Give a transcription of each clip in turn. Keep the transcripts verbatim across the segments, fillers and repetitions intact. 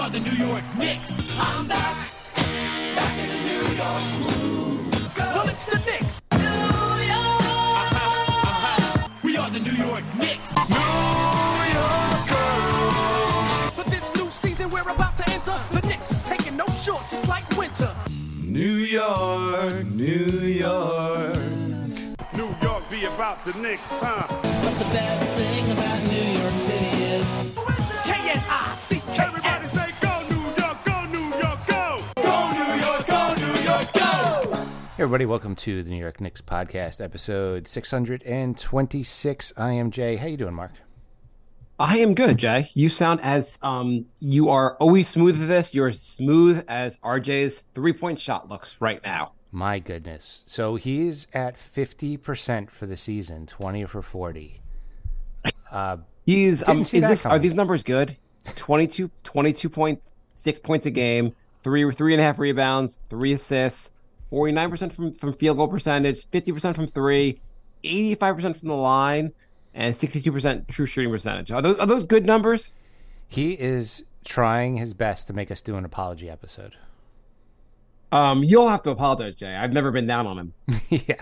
are the New York Knicks. I'm back, back in the New York groove. Well, it's the Knicks. New York. Uh-huh, uh-huh. We are the New York Knicks. New York. For this new season we're about to enter, the Knicks is taking no shorts, just like winter. New York, New York. New York be about the Knicks, huh? But the best thing about New York City is K N I C K S. Everybody say go New York, go New York, go! Go New York, go New York, go! Hey everybody, welcome to the New York Knicks podcast, episode six hundred twenty-six. I am Jay. How you doing, Mark? I am good, Jay. You sound as um you are always smooth at this. You're as smooth as R J's three-point shot looks right now. My goodness. So he's at fifty percent for the season, twenty for forty. Uh, He's um, is see that this, are coming. these numbers good? twenty-two, twenty-two point six points a game, three three and a half rebounds, three assists, forty-nine percent from, from field goal percentage, fifty percent from three, eighty-five percent from the line, and sixty-two percent true shooting percentage. Are those are those good numbers? he is trying his best to make us do an apology episode. Um, you'll have to apologize, Jay. I've never been down on him. Yeah.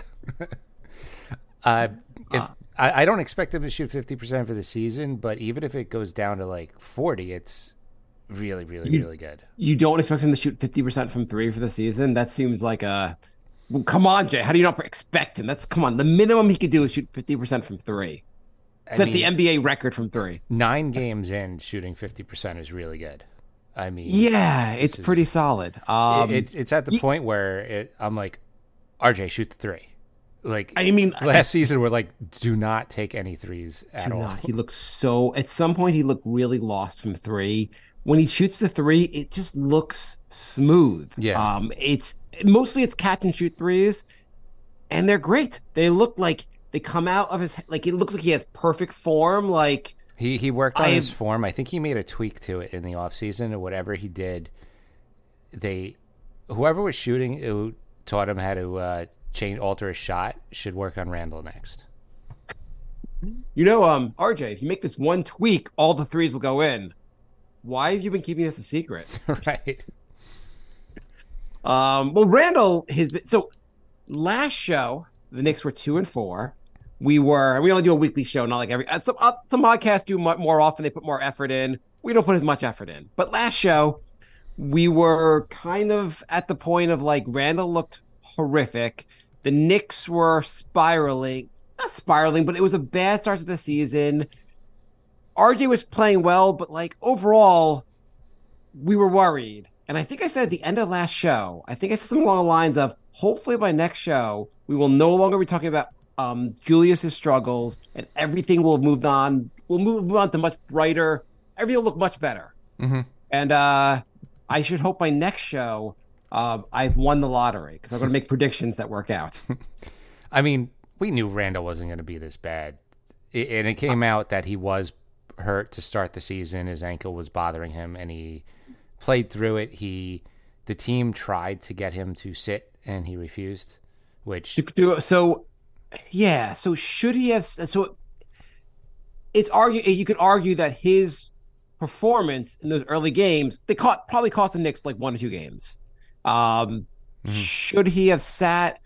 uh, if I, I don't expect him to shoot fifty percent for the season, but even if it goes down to like forty, it's really, really, You- really good. You don't expect him to shoot fifty percent from three for the season? That seems like a... Well, come on, Jay. How do you not expect him? That's... Come on. The minimum he could do is shoot fifty percent from three. I Set mean, the N B A record from three. nine games in, shooting fifty percent is really good. I mean, Yeah, it's this pretty is- solid. Um, it, it's it's at the ye- point where it, I'm like, R J, shoot the three. Like, I mean, last season, we're like, do not take any threes at do all. not. He looks so... At some point, he looked really lost from three. When he shoots the three, it just looks smooth. Yeah. Um, it's... Mostly it's catch and shoot threes, and they're great. They look like they come out of his... Like, it looks like he has perfect form, like... He he worked on I- his form. I think he made a tweak to it in the offseason or whatever he did. They, whoever was shooting, who taught him how to uh, change, alter his shot, should work on Randall next. You know, um, R J, if you make this one tweak, all the threes will go in. Why have you been keeping this a secret? Right. Um, well, Randall has been so. Last show, the Knicks were two and four. We were. We only do a weekly show, not like every. uh, Some uh, some podcasts do mu- more often. They put more effort in. We don't put as much effort in. But last show, we were kind of at the point of like Randall looked horrific. The Knicks were spiraling, not spiraling, but it was a bad start to the season. R J was playing well, but like overall, we were worried. And I think I said at the end of last show, I think I said something along the lines of, hopefully by next show, we will no longer be talking about um, Julius's struggles and everything will have moved on. We'll move on to much brighter. Everything will look much better. Mm-hmm. And uh, I should hope by next show, uh, I've won the lottery because I'm going to make predictions that work out. I mean, we knew Randall wasn't going to be this bad. It, and it came out that he was hurt to start the season. His ankle was bothering him, and he played through it. He, the team tried to get him to sit, and he refused, which... So, yeah. So should he have? So it's argue. You could argue that his performance in those early games, they caught probably cost the Knicks like one or two games. Um, Mhm. Should he have sat?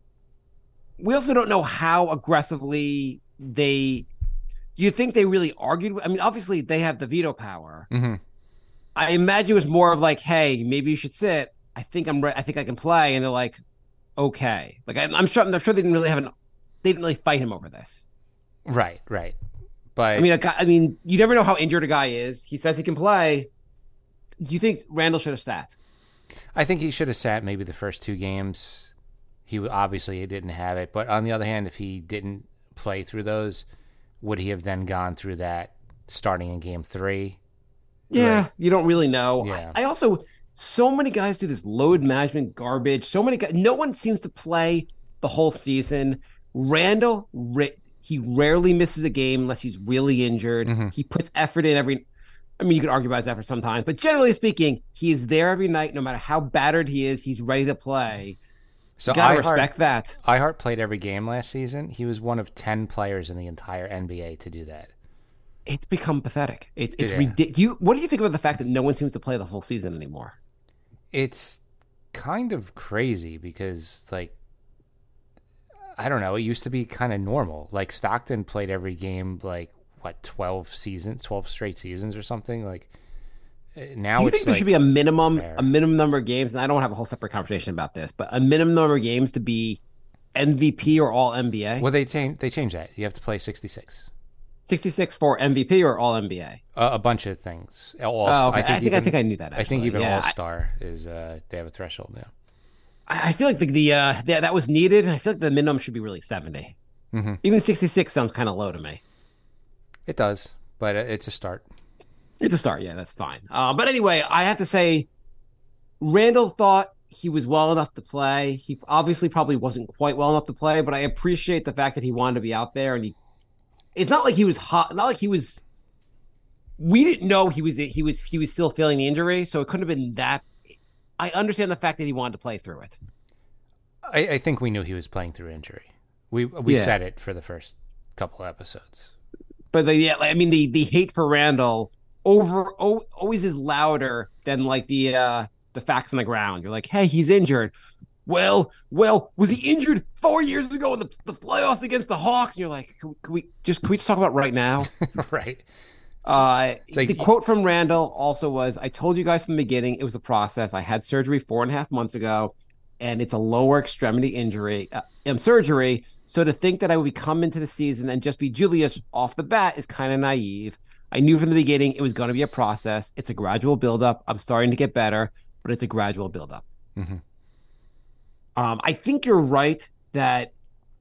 We also don't know how aggressively they. Do you think they really argued? I mean, obviously they have the veto power. Mhm. I imagine it was more of like, "Hey, maybe you should sit. I think I'm. Re- I think I can play." And they're like, "Okay." Like I, I'm sure. I'm sure they didn't really have an. They didn't really fight him over this. Right, right. But I mean, a guy, I mean, you never know how injured a guy is. He says he can play. Do you think Randall should have sat? I think he should have sat maybe the first two games. He obviously he didn't have it. But on the other hand, if he didn't play through those, would he have then gone through that starting in game three? Yeah, Right. you don't really know. Yeah. I, I also, so many guys do this load management garbage. So many guys, no one seems to play the whole season. Randall, ri- he rarely misses a game unless he's really injured. Mhm. He puts effort in every. I mean, you could argue about his effort sometimes, but generally speaking, he is there every night. No matter how battered he is, he's ready to play. So You gotta I heart- respect that. iHeart played every game last season. He was one of ten players in the entire N B A to do that. it's become pathetic. It's it's Yeah. ridiculous. You, what do you think about the fact that no one seems to play the full season anymore? It's kind of crazy because, like, I don't know. It used to be kind of normal. Like, Stockton played every game, like, what, twelve seasons, twelve straight seasons or something? Like, now Do you it's think there like, should be a minimum rare. a minimum number of games? And I don't have a whole separate conversation about this, but a minimum number of games to be M V P or all N B A? well, they, changed they changed that. You have to play sixty-six. sixty-six for M V P or all N B A? Uh, a bunch of things. All Oh, okay. I think I even- think I knew that. I think actually. even Yeah, All I- Star is, uh, they have a threshold now. I, I feel like the, the uh that, that was needed, and I feel like the minimum should be really seventy. Mm-hmm. Even sixty-six sounds kind of low to me. It does, but it's a start. It's a start, yeah, that's fine. Uh, but anyway, I have to say, Randall thought he was well enough to play. He obviously probably wasn't quite well enough to play, but I appreciate the fact that he wanted to be out there. And he, it's not like he was hot, not like he was. We didn't know he was he was he was still feeling the injury, so it couldn't have been that. I understand the fact that he wanted to play through it. I, I think we knew he was playing through injury. We we Yeah. said it for the first couple episodes. But the, yeah, like, I mean the the hate for Randall over o- always is louder than like the uh the facts on the ground. You're like, hey, he's injured. Well, well, was he injured four years ago in the, the playoffs against the Hawks? And you're like, can we, can we just can we just talk about right now? Right. Uh, like- the quote from Randall also was, I told you guys from the beginning, it was a process. I had surgery four and a half months ago, and it's a lower extremity injury, uh, um, surgery. So to think that I would come into the season and just be Julius off the bat is kind of naive. I knew from the beginning it was going to be a process. It's a gradual buildup. I'm starting to get better, but it's a gradual buildup. Mhm. Um, I think you're right that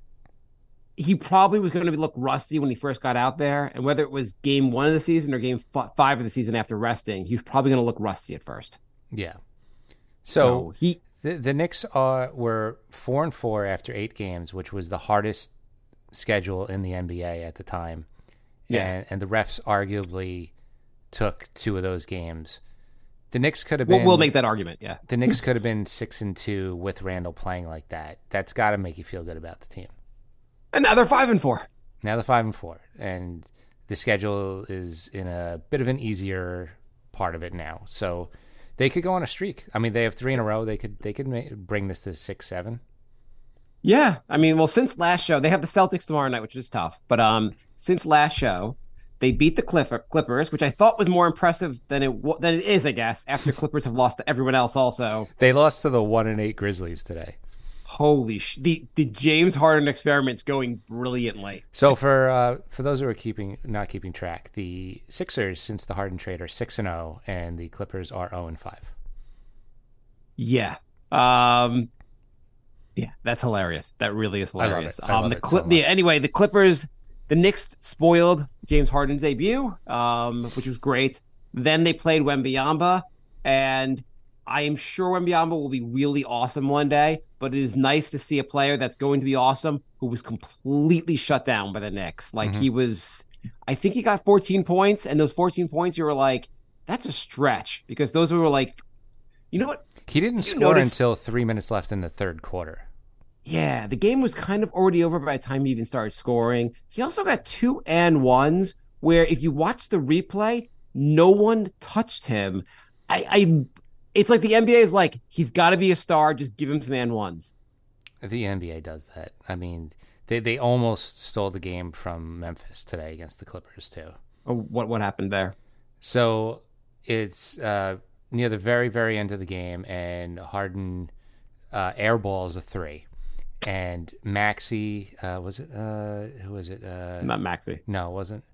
he probably was going to look rusty when he first got out there, and whether it was game one of the season or game f- five of the season after resting, he was probably going to look rusty at first. Yeah. So So he, the the Knicks are were four and four after eight games, which was the hardest schedule in the N B A at the time. Yeah. And, and the refs arguably took two of those games. The Knicks could have we'll, been. we'll make that argument. Yeah, The Knicks could have been six and two with Randall playing like that. That's got to make you feel good about the team. and now they're five and four. Now they're five and four, and the schedule is in a bit of an easier part of it now. So they could go on a streak. I mean, they have three in a row. They could they could ma- bring this to six, seven. Yeah, I mean, well, since last show, they have the Celtics tomorrow night, which is tough. But um, since last show, they beat the Clipper, Clippers, which I thought was more impressive than it wa- than it is, I guess. After Clippers have lost to everyone else, also. They lost to the one and eight Grizzlies today. Holy sh! The the James Harden experiment's going brilliantly. So for uh, for those who are keeping not keeping track, the Sixers since the Harden trade are six and zero, and the Clippers are zero and five. Yeah. Um. Yeah, that's hilarious. That really is I love hilarious. it. I love um, the it so Clip. much. yeah. Anyway, the Clippers, the Knicks spoiled James Harden's debut, um, which was great. Then they played Wembyamba, and I am sure Wembyamba will be really awesome one day. But it is nice to see a player that's going to be awesome who was completely shut down by the Knicks. Like Mm-hmm. he was, I think he got fourteen points, and those fourteen points, you were like, that's a stretch because those were like, you know what? He didn't You score notice- until three minutes left in the third quarter. Yeah, the game was kind of already over by the time he even started scoring. He also got two and ones where if you watch the replay, no one touched him. I, I it's like the N B A is like, he's got to be a star, just give him some and ones. The N B A does that. I mean, they they almost stole the game from Memphis today against the Clippers too. Oh, what what happened there? So it's uh, near the very, very end of the game, and Harden uh, airballs a three. And Maxey, uh, was it? Uh, who was it? Uh, Not Maxey. no, it wasn't.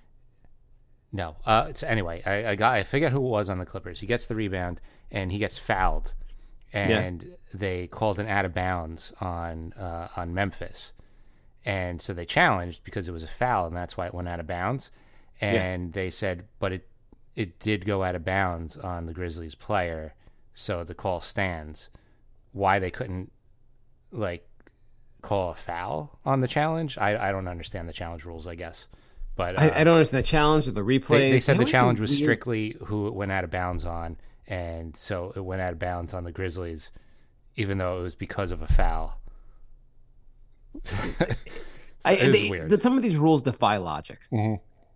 No. Uh, so anyway, I, I got I forget who it was on the Clippers. He gets the rebound, and he gets fouled. And they called an out of bounds on uh, on Memphis. And so they challenged because it was a foul, and that's why it went out of bounds. And they said, but it it did go out of bounds on the Grizzlies player, so the call stands. Why they couldn't like call a foul on the challenge, I I don't understand the challenge rules, I guess. But uh, I, I don't understand the challenge or the replay. they, they said the always do challenge was weird- strictly who it went out of bounds on, and so it went out of bounds on the Grizzlies, even though it was because of a foul. So I, it was they- weird. the- some of these rules defy logic.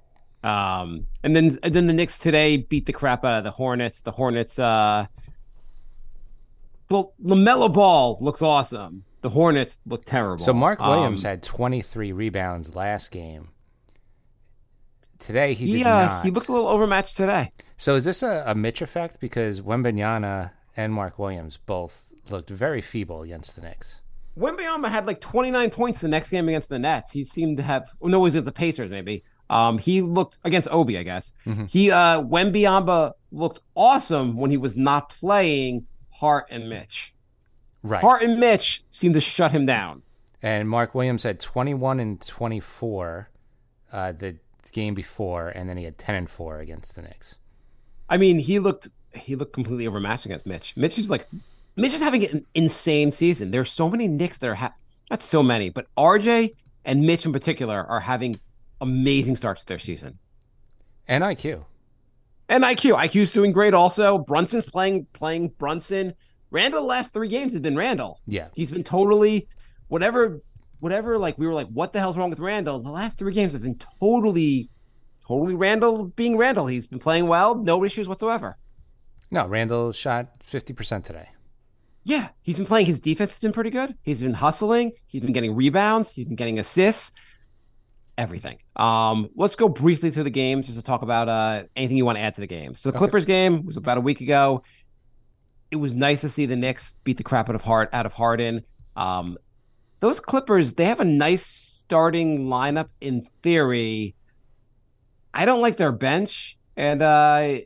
Um, and then and then the Knicks today beat the crap out of the Hornets. The Hornets, uh, well, LaMelo Ball looks awesome. The Hornets look terrible. So Mark Williams um, had twenty-three rebounds last game. Today he he, did uh, not. he looked a little overmatched today. So is this a, a Mitch effect? Because Wembanyama and Mark Williams both looked very feeble against the Knicks. Wembanyama had like twenty-nine points the next game against the Nets. He seemed to have, well, no, it was at the Pacers maybe. Um, he looked against Obi, I guess. Mm-hmm. He, uh, Wembanyama looked awesome when he was not playing Hart and Mitch. Right. Hart and Mitch seemed to shut him down. And Mark Williams had twenty-one and twenty-four uh, the game before, and then he had ten and four against the Knicks. I mean, he looked he looked completely overmatched against Mitch. Mitch is like Mitch is having an insane season. There's so many Knicks that are ha- not so many, but R J and Mitch in particular are having amazing starts to their season. And I Q. And I Q. I Q's doing great also. Brunson's playing playing Brunson. Randall the last three games has been Randall. Yeah. He's been totally whatever whatever like we were like, what the hell's wrong with Randall? The last three games have been totally totally Randall being Randall. He's been playing well, no issues whatsoever. No, Randall shot fifty percent today. Yeah, he's been playing. His defense has been pretty good. He's been hustling. He's been getting rebounds. He's been getting assists. Everything. Um, let's go briefly through the games just to talk about uh, anything you want to add to the game. So the Clippers okay. game was about a week ago. It was nice to see the Knicks beat the crap out of Hart out of Harden. Um, those Clippers, they have a nice starting lineup in theory. I don't like their bench, and uh, I,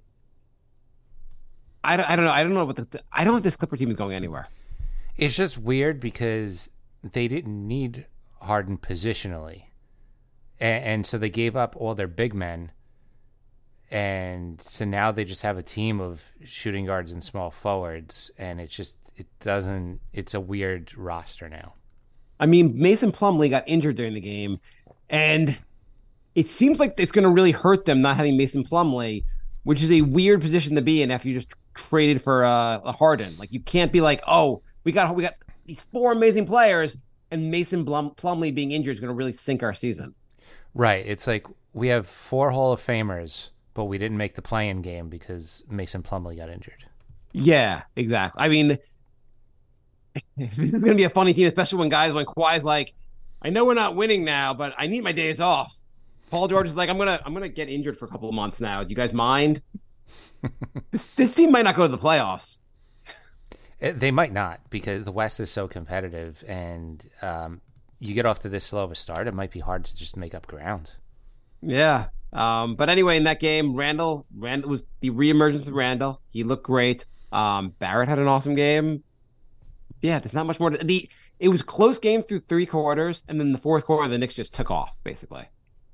I don't know. I don't know what the I don't think this Clipper team is going anywhere. It's just weird because they didn't need Harden positionally. And, and so they gave up all their big men. And so now they just have a team of shooting guards and small forwards. And it's just, it doesn't, it's a weird roster now. I mean, Mason Plumlee got injured during the game. And it seems like it's going to really hurt them not having Mason Plumlee, which is a weird position to be in after you just traded for uh, a Harden. Like, you can't be like, oh, we got we got these four amazing players, and Mason Blum, Plumlee being injured is going to really sink our season. Right. It's like we have four Hall of Famers, but we didn't make the play-in game because Mason Plumlee got injured. Yeah, exactly. I mean, this is going to be a funny team, especially when guys, when Kawhi's like, I know we're not winning now, but I need my days off. Paul George is like, I'm gonna I'm gonna get injured for a couple of months now. Do you guys mind? this this team might not go to the playoffs. They might not because the West is so competitive, and um, you get off to this slow of a start, it might be hard to just make up ground. Yeah. Um, but anyway, in that game, Randall, Randall was the reemergence of Randall. He looked great. Um, Barrett had an awesome game. Yeah, there's not much more to the. It was a close game through three quarters, and then the fourth quarter, the Knicks just took off basically.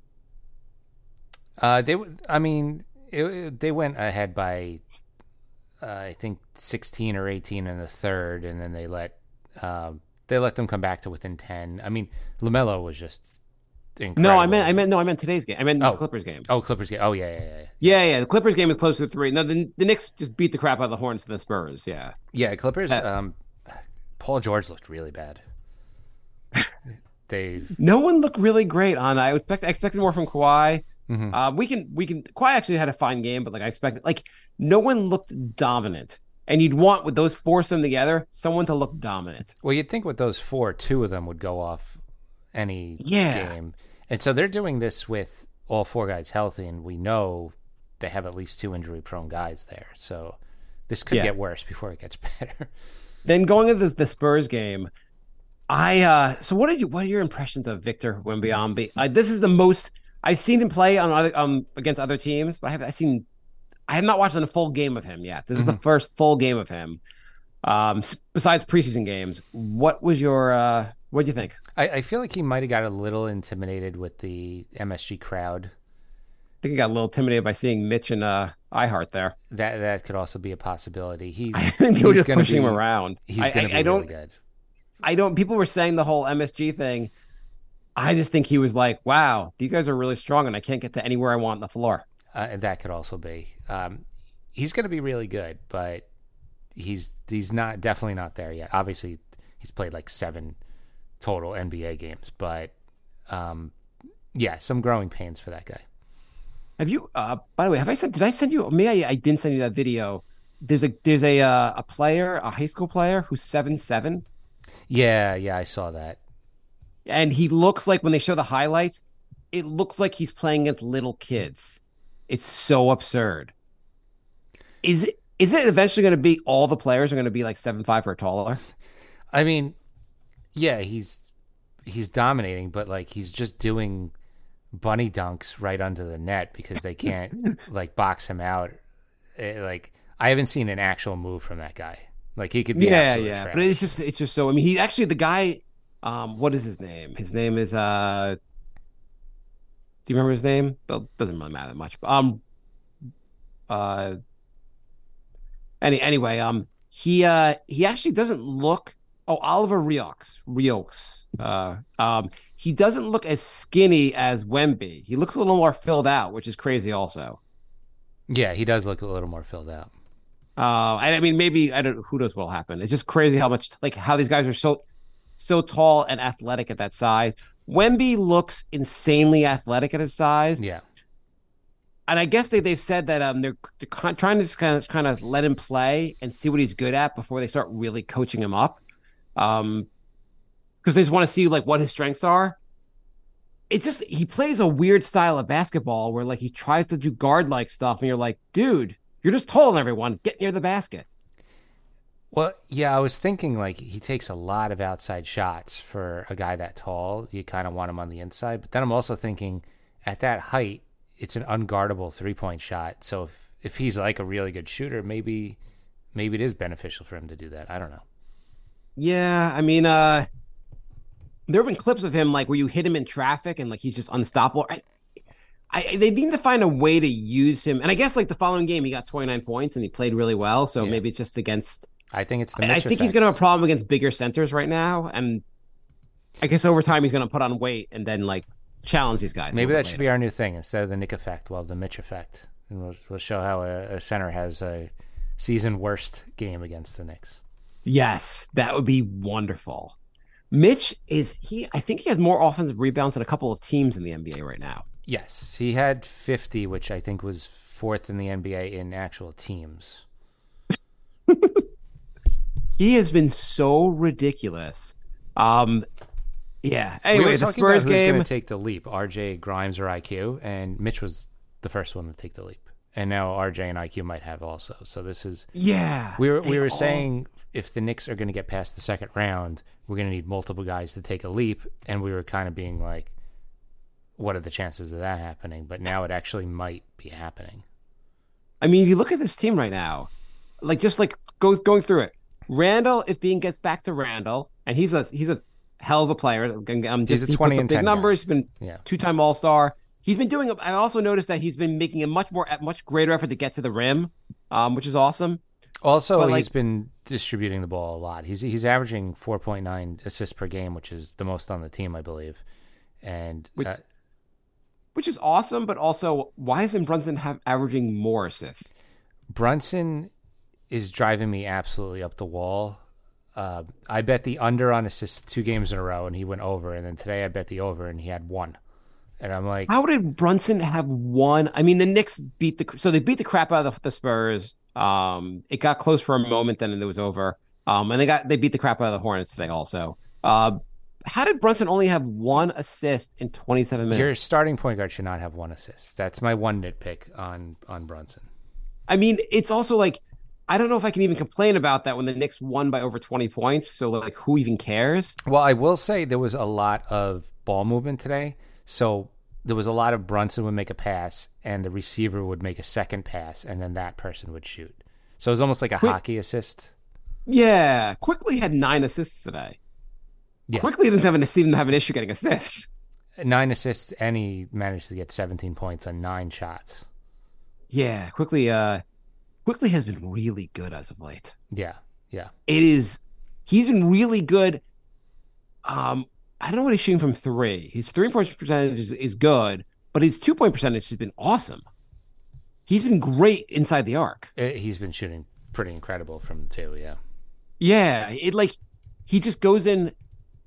Uh, they, I mean, it, it, they went ahead by, uh, I think sixteen or eighteen in the third, and then they let, uh, they let them come back to within ten. I mean, LaMelo was just incredible. No, I meant, I meant, no, I meant today's game. I meant oh. the Clippers game. Oh, Clippers game. Oh, yeah, yeah, yeah. Yeah, yeah. The Clippers game is close to three. No, the the Knicks just beat the crap out of the Hornets and the Spurs. Yeah. Yeah, Clippers. Uh, um, Paul George looked really bad. they. No one looked really great on. I expect I expected more from Kawhi. Mm-hmm. Uh, we can we can. Kawhi actually had a fine game, but like I expected, like no one looked dominant. And you'd want with those four them together, someone to look dominant. Well, you'd think with those four, two of them would go off any yeah. game. And so they're doing this with all four guys healthy, and we know they have at least two injury-prone guys there. So this could yeah. get worse before it gets better. Then going into the, the Spurs game, I uh, so what did you? What are your impressions of Victor Wembanyama? Uh, this is the most I've seen him play on other, um against other teams, but I have I seen I have not watched a full game of him yet. This was mm-hmm. the first full game of him. Um, besides preseason games, what was your uh, what do you think? I, I feel like he might have got a little intimidated with the M S G crowd. I think he got a little intimidated by seeing Mitch and uh, iHeart there. That that could also be a possibility. He's I think they were just pushing be, him around. He's going to be I don't, really good. I don't. People were saying the whole M S G thing. I just think he was like, "Wow, you guys are really strong, and I can't get to anywhere I want on the floor." Uh, and that could also be. Um, he's going to be really good, but he's he's not definitely not there yet. Obviously, he's played like seven total N B A games, but um, yeah, some growing pains for that guy. Have you? Uh, by the way, have I sent? Did I send you? Maybe I, I didn't send you that video. There's a there's a uh, a player, a high school player who's seven seven, Yeah, yeah, I saw that. and he looks like when they show the highlights, it looks like he's playing against little kids. It's so absurd. Is it? Is it eventually going to be all the players are going to be like seven five or taller? I mean, yeah, he's he's dominating, but like he's just doing bunny dunks right under the net because they can't like box him out. Eh, like I haven't seen an actual move from that guy. Like he could be Yeah, absolute yeah. trash. But it's just it's just so. I mean, he actually the guy. Um, what is his name? His name is uh. Do you remember his name? Well, doesn't really matter that much. But, um. Uh. Any anyway, um, he uh he actually doesn't look. Oh, Oliver Riox, Riox. Uh, um, he doesn't look as skinny as Wemby. He looks a little more filled out, which is crazy, also. Yeah, he does look a little more filled out. Uh, and I mean, maybe I don't. Who knows what'll happen? It's just crazy how much like how these guys are so so tall and athletic at that size. Wemby looks insanely athletic at his size. Yeah. And I guess they they've said that um they're, they're kind- trying to just kind of kind of let him play and see what he's good at before they start really coaching him up, um, because they just want to see like what his strengths are. It's just he plays a weird style of basketball where like he tries to do guard like stuff, and you're like, dude, you're just taller than everyone. Get near the basket. Well, yeah, I was thinking like he takes a lot of outside shots for a guy that tall. You kind of want him on the inside, but then I'm also thinking at that height, it's an unguardable three-point shot. So if, if he's like a really good shooter, maybe maybe it is beneficial for him to do that. I don't know. Yeah, I mean, uh, there have been clips of him like where you hit him in traffic and like he's just unstoppable. I, I they need to find a way to use him, and I guess like the following game he got twenty-nine points and he played really well. So Yeah. maybe it's just against. I think it's the I, I Mitch think he's effect. going to have a problem against bigger centers right now, and I guess over time he's going to put on weight and then like challenge these guys. a Maybe little that bit should later. be our new thing. Instead of the Nick effect, we'll have the Mitch effect. And we'll, we'll show how a, a center has a season worst game against the Knicks. Yes, that would be wonderful. Mitch is he? I think he has more offensive rebounds than a couple of teams in the N B A right now. Yes, he had fifty, which I think was fourth in the N B A in actual teams. He has been so ridiculous. Um, yeah. we were Anyway, the talking about Spurs who's game. going to take the leap, R J, Grimes, or I Q, and Mitch was the first one to take the leap. And now R J and I Q might have also. So this is Yeah, we were they we were all- saying if the Knicks are going to get past the second round, we're going to need multiple guys to take a leap, and we were kind of being like, what are the chances of that happening? But now it actually might be happening. I mean, if you look at this team right now, like just like go going through it. Randall, if Bean gets back to Randall, and he's a he's a hell of a player. I'm just, He's a he twenty puts up and big ten numbers. guy. He's been Yeah. two time All Star. He's been doing. I also noticed that he's been making a much more, a much greater effort to get to the rim, um, which is awesome. Also, But, like- he's been distributing the ball a lot. He's he's averaging four point nine assists per game, which is the most on the team, I believe. And Which- uh, Which is awesome, but also, why isn't Brunson have averaging more assists? Brunson is driving me absolutely up the wall. Uh, I bet the under on assists two games in a row, and he went over. And then today I bet the over, and he had one. And I'm like, How did Brunson have one? I mean, the Knicks beat the so they beat the crap out of the, the Spurs. Um, it got close for a moment, then it was over. Um, and they got they beat the crap out of the Hornets today also. Uh, how did Brunson only have one assist in twenty-seven minutes? your starting point guard should not have one assist. That's my one nitpick on on Brunson. I mean, it's also like I don't know if I can even complain about that when the Knicks won by over twenty points. So like, who even cares? Well, I will say there was a lot of ball movement today. So there was a lot of Brunson would make a pass, and the receiver would make a second pass, and then that person would shoot. So it was almost like a Wait. hockey assist. Yeah, Quickly had nine assists today. Yeah. Quickly doesn't have an, seem to have an issue getting assists. Nine assists, and he managed to get seventeen points on nine shots. Yeah, Quickly. Uh, Quickly has been really good as of late. Yeah, yeah. It is. He's been really good. Um, I don't know what he's shooting from three. His three point percentage is, is good, but his two point percentage has been awesome. He's been great inside the arc. Uh, He's been shooting pretty incredible from two, yeah. Yeah, it like he just goes in.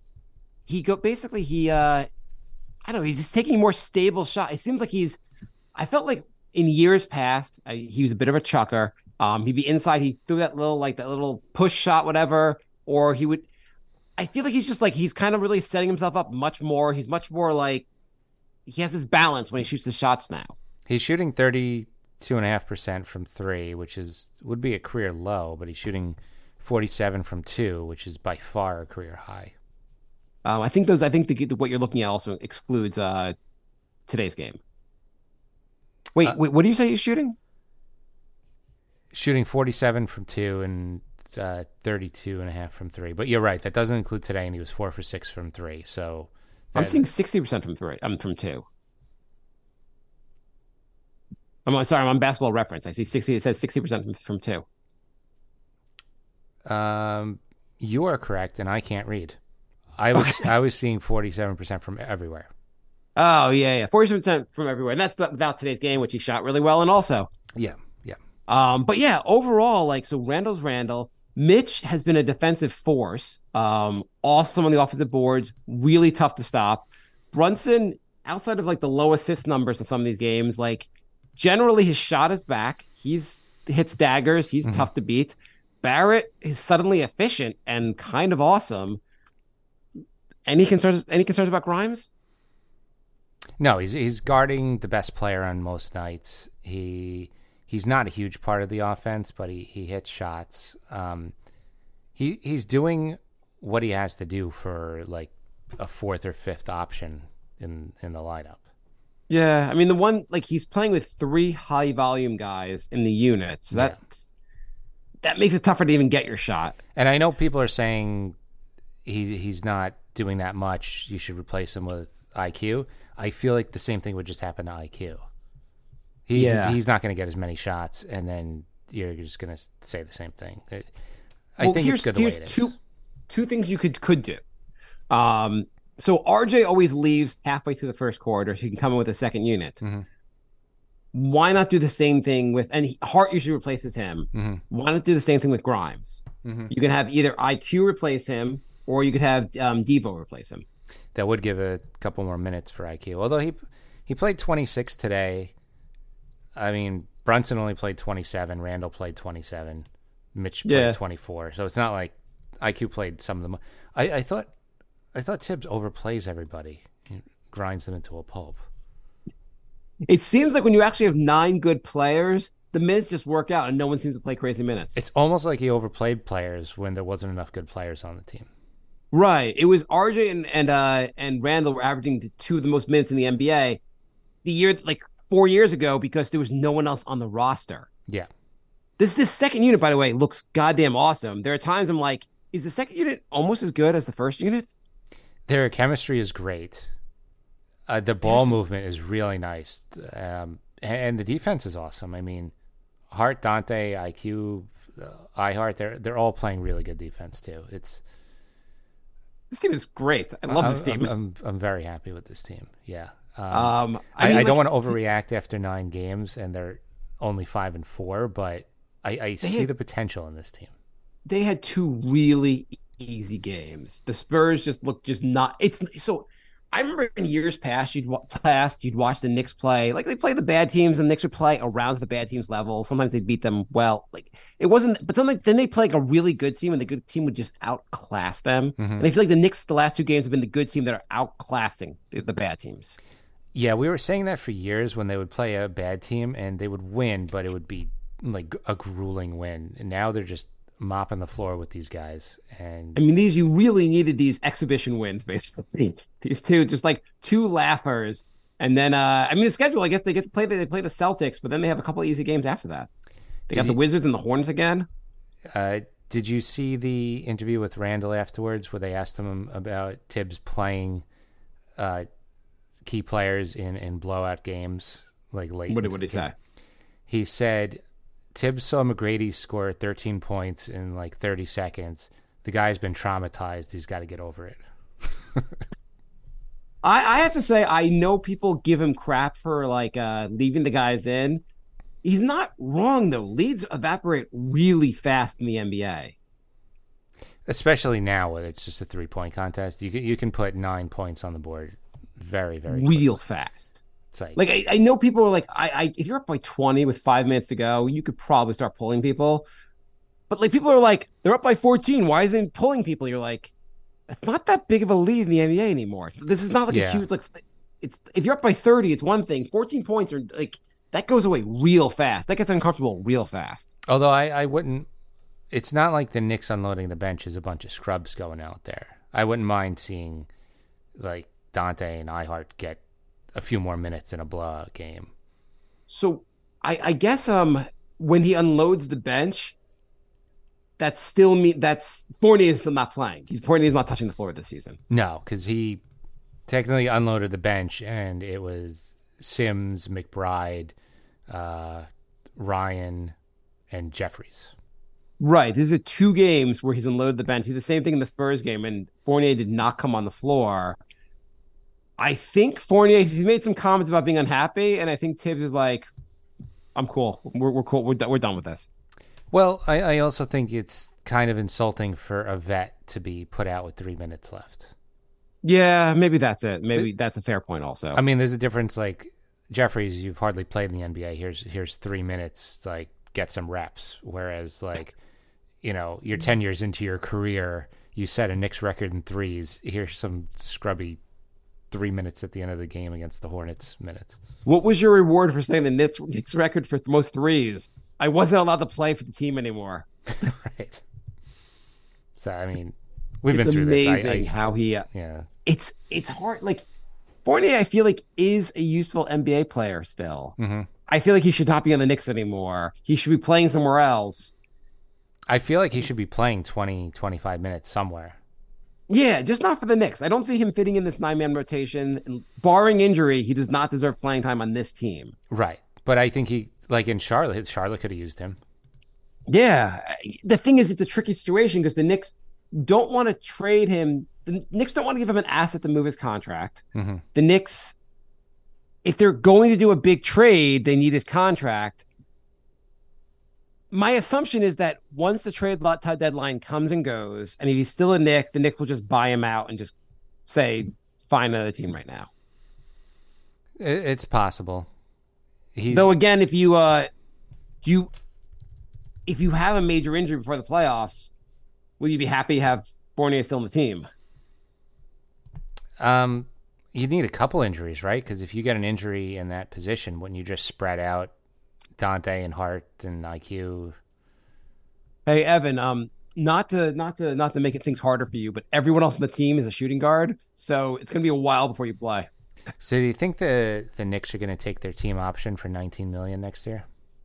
He go basically he uh, I don't know. He's just taking a more stable shot. It seems like he's I felt like in years past, I, he was a bit of a chucker. Um, he'd be inside. He threw that little, like that little push shot, whatever, or he would. I feel like he's just like he's kind of really setting himself up much more. He's much more like he has his balance when he shoots the shots now. He's shooting thirty-two and a half percent from three, which is would be a career low, but he's shooting forty-seven from two, which is by far a career high. Um, I think those. I think the, what you're looking at also excludes uh, today's game. Wait, Uh, wait, what do you say he's shooting? Shooting forty-seven from two and uh, thirty-two and a half from three. But you're right. That doesn't include today, and he was four for six from three. So I'm that- seeing sixty percent from three. I'm from two. I'm on- sorry. I'm on Basketball Reference. I see sixty. It says sixty percent from, from two. Um, you are correct, and I can't read. I was I was seeing forty-seven percent from everywhere. Oh yeah, yeah, forty-seven percent from everywhere, and that's without today's game, which he shot really well, and also. Yeah, yeah. Um, but yeah, overall, like so, Randall's Randall. Mitch has been a defensive force. Um, awesome on the offensive boards, really tough to stop. Brunson, outside of like the low assist numbers in some of these games, like generally his shot is back. He's hits daggers. He's Mm-hmm. tough to beat. Barrett is suddenly efficient and kind of awesome. Any concerns? Any concerns about Grimes? No, he's he's guarding the best player on most nights. He he's not a huge part of the offense, but he, he hits shots. Um, he he's doing what he has to do for like a fourth or fifth option in in the lineup. Yeah, I mean the one like he's playing with three high volume guys in the unit, so that that makes it tougher to even get your shot. And I know people are saying he he's not doing that much. You should replace him with I Q. I feel like the same thing would just happen to I Q. He, Yeah. he's, he's not going to get as many shots, and then you're just going to say the same thing. It, I Well, think here's, it's good the way here's it is. Two, two things you could could do. Um, so R J always leaves halfway through the first quarter, so he can come in with a second unit. Mhm. Why not do the same thing with? And he, Hart usually replaces him. Mhm. Why not do the same thing with Grimes? Mhm. You can have either I Q replace him, or you could have um, Devo replace him. That would give a couple more minutes for I Q. Although he he played twenty-six today. I mean, Brunson only played twenty-seven. Randall played twenty-seven. Mitch played Yeah. twenty-four. So it's not like I Q played some of them. I, I thought I thought Tibbs overplays everybody. He grinds them into a pulp. It seems like when you actually have nine good players, the minutes just work out, and no one seems to play crazy minutes. It's almost like he overplayed players when there wasn't enough good players on the team. Right. It was R J and and uh and Randall were averaging the two of the most minutes in the N B A the year like four years ago because there was no one else on the roster. Yeah. This this second unit, by the way, looks goddamn awesome. There are times I'm like, is the second unit almost as good as the first unit? Their chemistry is great. Uh, the ball movement is really nice. Um, and the defense is awesome. I mean, Hart, Dante, I Q, uh, iHeart, they're they're all playing really good defense too. It's This team is great. I love I'm, this team. I'm, I'm, I'm very happy with this team. Yeah. Um, um, I, mean, I don't like, want to overreact after nine games and they're only five and four, but I, I see had- the potential in this team. they had two really easy games. The Spurs just looked just not. It's so. I remember in years past, you'd wa- past you'd watch the Knicks play. Like they play the bad teams, and the Knicks would play around the bad teams level. Sometimes they'd beat them well. Like it wasn't, but then like then they play like a really good team, and the good team would just outclass them. And I feel like the Knicks, the last two games have been the good team that are outclassing the, the bad teams. Yeah, we were saying that for years when they would play a bad team and they would win, but it would be like a grueling win. And now they're just mopping the floor with these guys. And I mean, these you really needed these exhibition wins, basically. These two, just like two laughers, and then uh I mean the schedule. I guess they get to play. They play the Celtics, but then they have a couple of easy games after that. They Did got the you- Wizards and the Hornets again. uh, did you see the interview with Randall afterwards where they asked him about Tibbs playing uh, key players in, in blowout games like late? What did what did he say? He said Tibbs saw McGrady score thirteen points in like thirty seconds. The guy's been traumatized. He's got to get over it. I, I have to say, I know people give him crap for like uh, leaving the guys in. He's not wrong though. Leads evaporate really fast in the N B A. Especially now, where it's just a three-point contest. You can, you can put nine points on the board very, very quickly. Real fast. It's like, Like I, I know people are like, I, I if you're up by twenty with five minutes to go, you could probably start pulling people. But like people are like, they're up by fourteen. Why isn't it pulling people? You're like, it's not that big of a lead in the N B A anymore. This is not like Yeah. a huge like. It's if you're up by thirty, it's one thing. fourteen points are like that goes away real fast. That gets uncomfortable real fast. although I, I wouldn't, it's not like the Knicks unloading the bench is a bunch of scrubs going out there. I wouldn't mind seeing like Dante and Ihart get a few more minutes in a blowout game. So I, I guess um when he unloads the bench, that's still me. That's Fournier is still not playing. He's Fournier is not touching the floor this season. No, because he technically unloaded the bench, and it was Sims, McBride, uh, Ryan, and Jeffries. Right. These are two games where he's unloaded the bench. He did the same thing in the Spurs game, and Fournier did not come on the floor. I think Fournier, he's made some comments about being unhappy, and I think Tibbs is like, I'm cool. We're, we're cool. We're, do- we're done with this. Well, I, I also think it's kind of insulting for a vet to be put out with three minutes left. Yeah, maybe that's it. Maybe that's a fair point also. I mean, there's a difference. Like Jeffries, you've hardly played in the N B A. Here's here's three minutes. Like get some reps. Whereas like, you know, you're ten years into your career. You set a Knicks record in threes. Here's some scrubby three minutes at the end of the game against the Hornets minutes. What was your reward for saying the Knicks, Knicks record for most threes? I wasn't allowed to play for the team anymore. Right. So I mean, we've It's been through amazing this. I, I, how he. Uh, yeah. it's it's hard. Like Fournier, I feel like is a useful N B A player still. Mm-hmm. I feel like he should not be on the Knicks anymore. He should be playing somewhere else. I feel like he should be playing twenty, twenty-five minutes somewhere. Yeah, just not for the Knicks. I don't see him fitting in this nine-man rotation. And barring injury, he does not deserve playing time on this team. Right. But I think he, like in Charlotte, Charlotte could have used him. Yeah. The thing is, it's a tricky situation because the Knicks don't want to trade him. The Knicks don't want to give him an asset to move his contract. Mm-hmm. The Knicks, if they're going to do a big trade, they need his contract. My assumption is that once the trade lot deadline comes and goes, and if he's still a Knick, the Knicks will just buy him out and just say, find another team right now. It, it's possible. He's, Though again, if you uh, you if you have a major injury before the playoffs, will you be happy to have Fournier still on the team? um, you need a couple injuries, right? Because if you get an injury in that position, wouldn't you just spread out Dante and Hart and I Q? Hey Evan, um, not to not to not to make it things harder for you, but everyone else on the team is a shooting guard, so it's gonna be a while before you play. So do you think the the Knicks are going to take their team option for nineteen million dollars next year?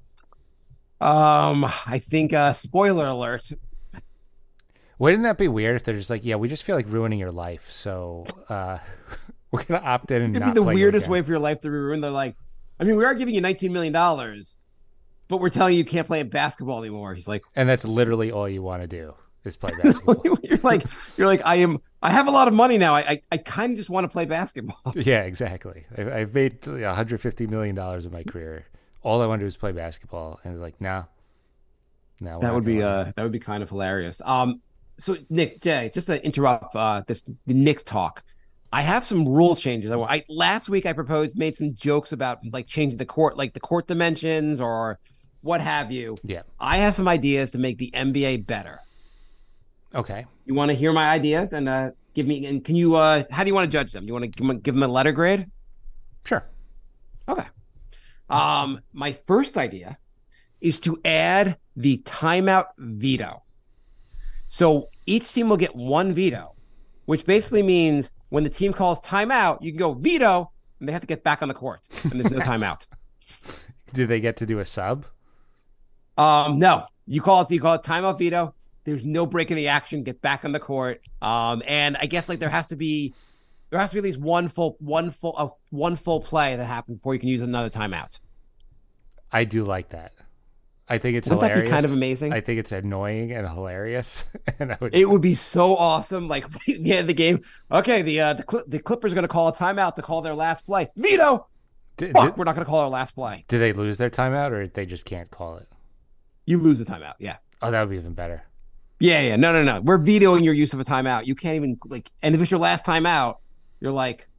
Um, I think uh, spoiler alert. Wouldn't that be weird if they're just like, yeah, we just feel like ruining your life, so uh, we're going to opt in and It'd not be the play you weirdest again. way for your life to be ruined. They're like, I mean, we are giving you nineteen million dollars, but we're telling you you can't play basketball anymore. He's like, And that's literally all you want to do is play basketball. you're like, you're like, I am. I have a lot of money now. I I, I kind of just want to play basketball. Yeah, exactly. I've, I've made one hundred fifty million dollars in my career. All I want to do is play basketball. And they're like, no. No. we're That not would be gonna- uh that would be kind of hilarious. Um, so Nick, Jay, just to interrupt uh this the Nick talk, I have some rule changes. I, want- I last week I proposed made some jokes about like changing the court, like the court dimensions or what have you. Yeah. I have some ideas to make the N B A better. Okay. You want to hear my ideas and uh give me and can you uh how do you want to judge them? You want to give them, give them a letter grade? Sure. Okay. Um, my first idea is to add the timeout veto. So each team will get one veto, which basically means when the team calls timeout, you can go veto, and they have to get back on the court, and there's no timeout. Do they get to do a sub? Um, no, you call it you call it timeout veto. There's no break in the action. Get back on the court. Um, and I guess like there has to be there has to be at least one full one full of one full play that happens before you can use another timeout. I do like that. I think it's Wouldn't that be hilarious. kind of amazing? I think it's annoying and hilarious. and I would. It would be so awesome. Like yeah, the game. Okay, the uh, the, Cl- the Clippers are going to call a timeout to call their last play. Veto. Did, Fuck, did, we're not going to call our last play. do they lose their timeout or they just can't call it? You lose the timeout. Yeah. Oh, that would be even better. Yeah, yeah. No, no, no. We're vetoing your use of a timeout. You can't even like. And if it's your last timeout, you're like,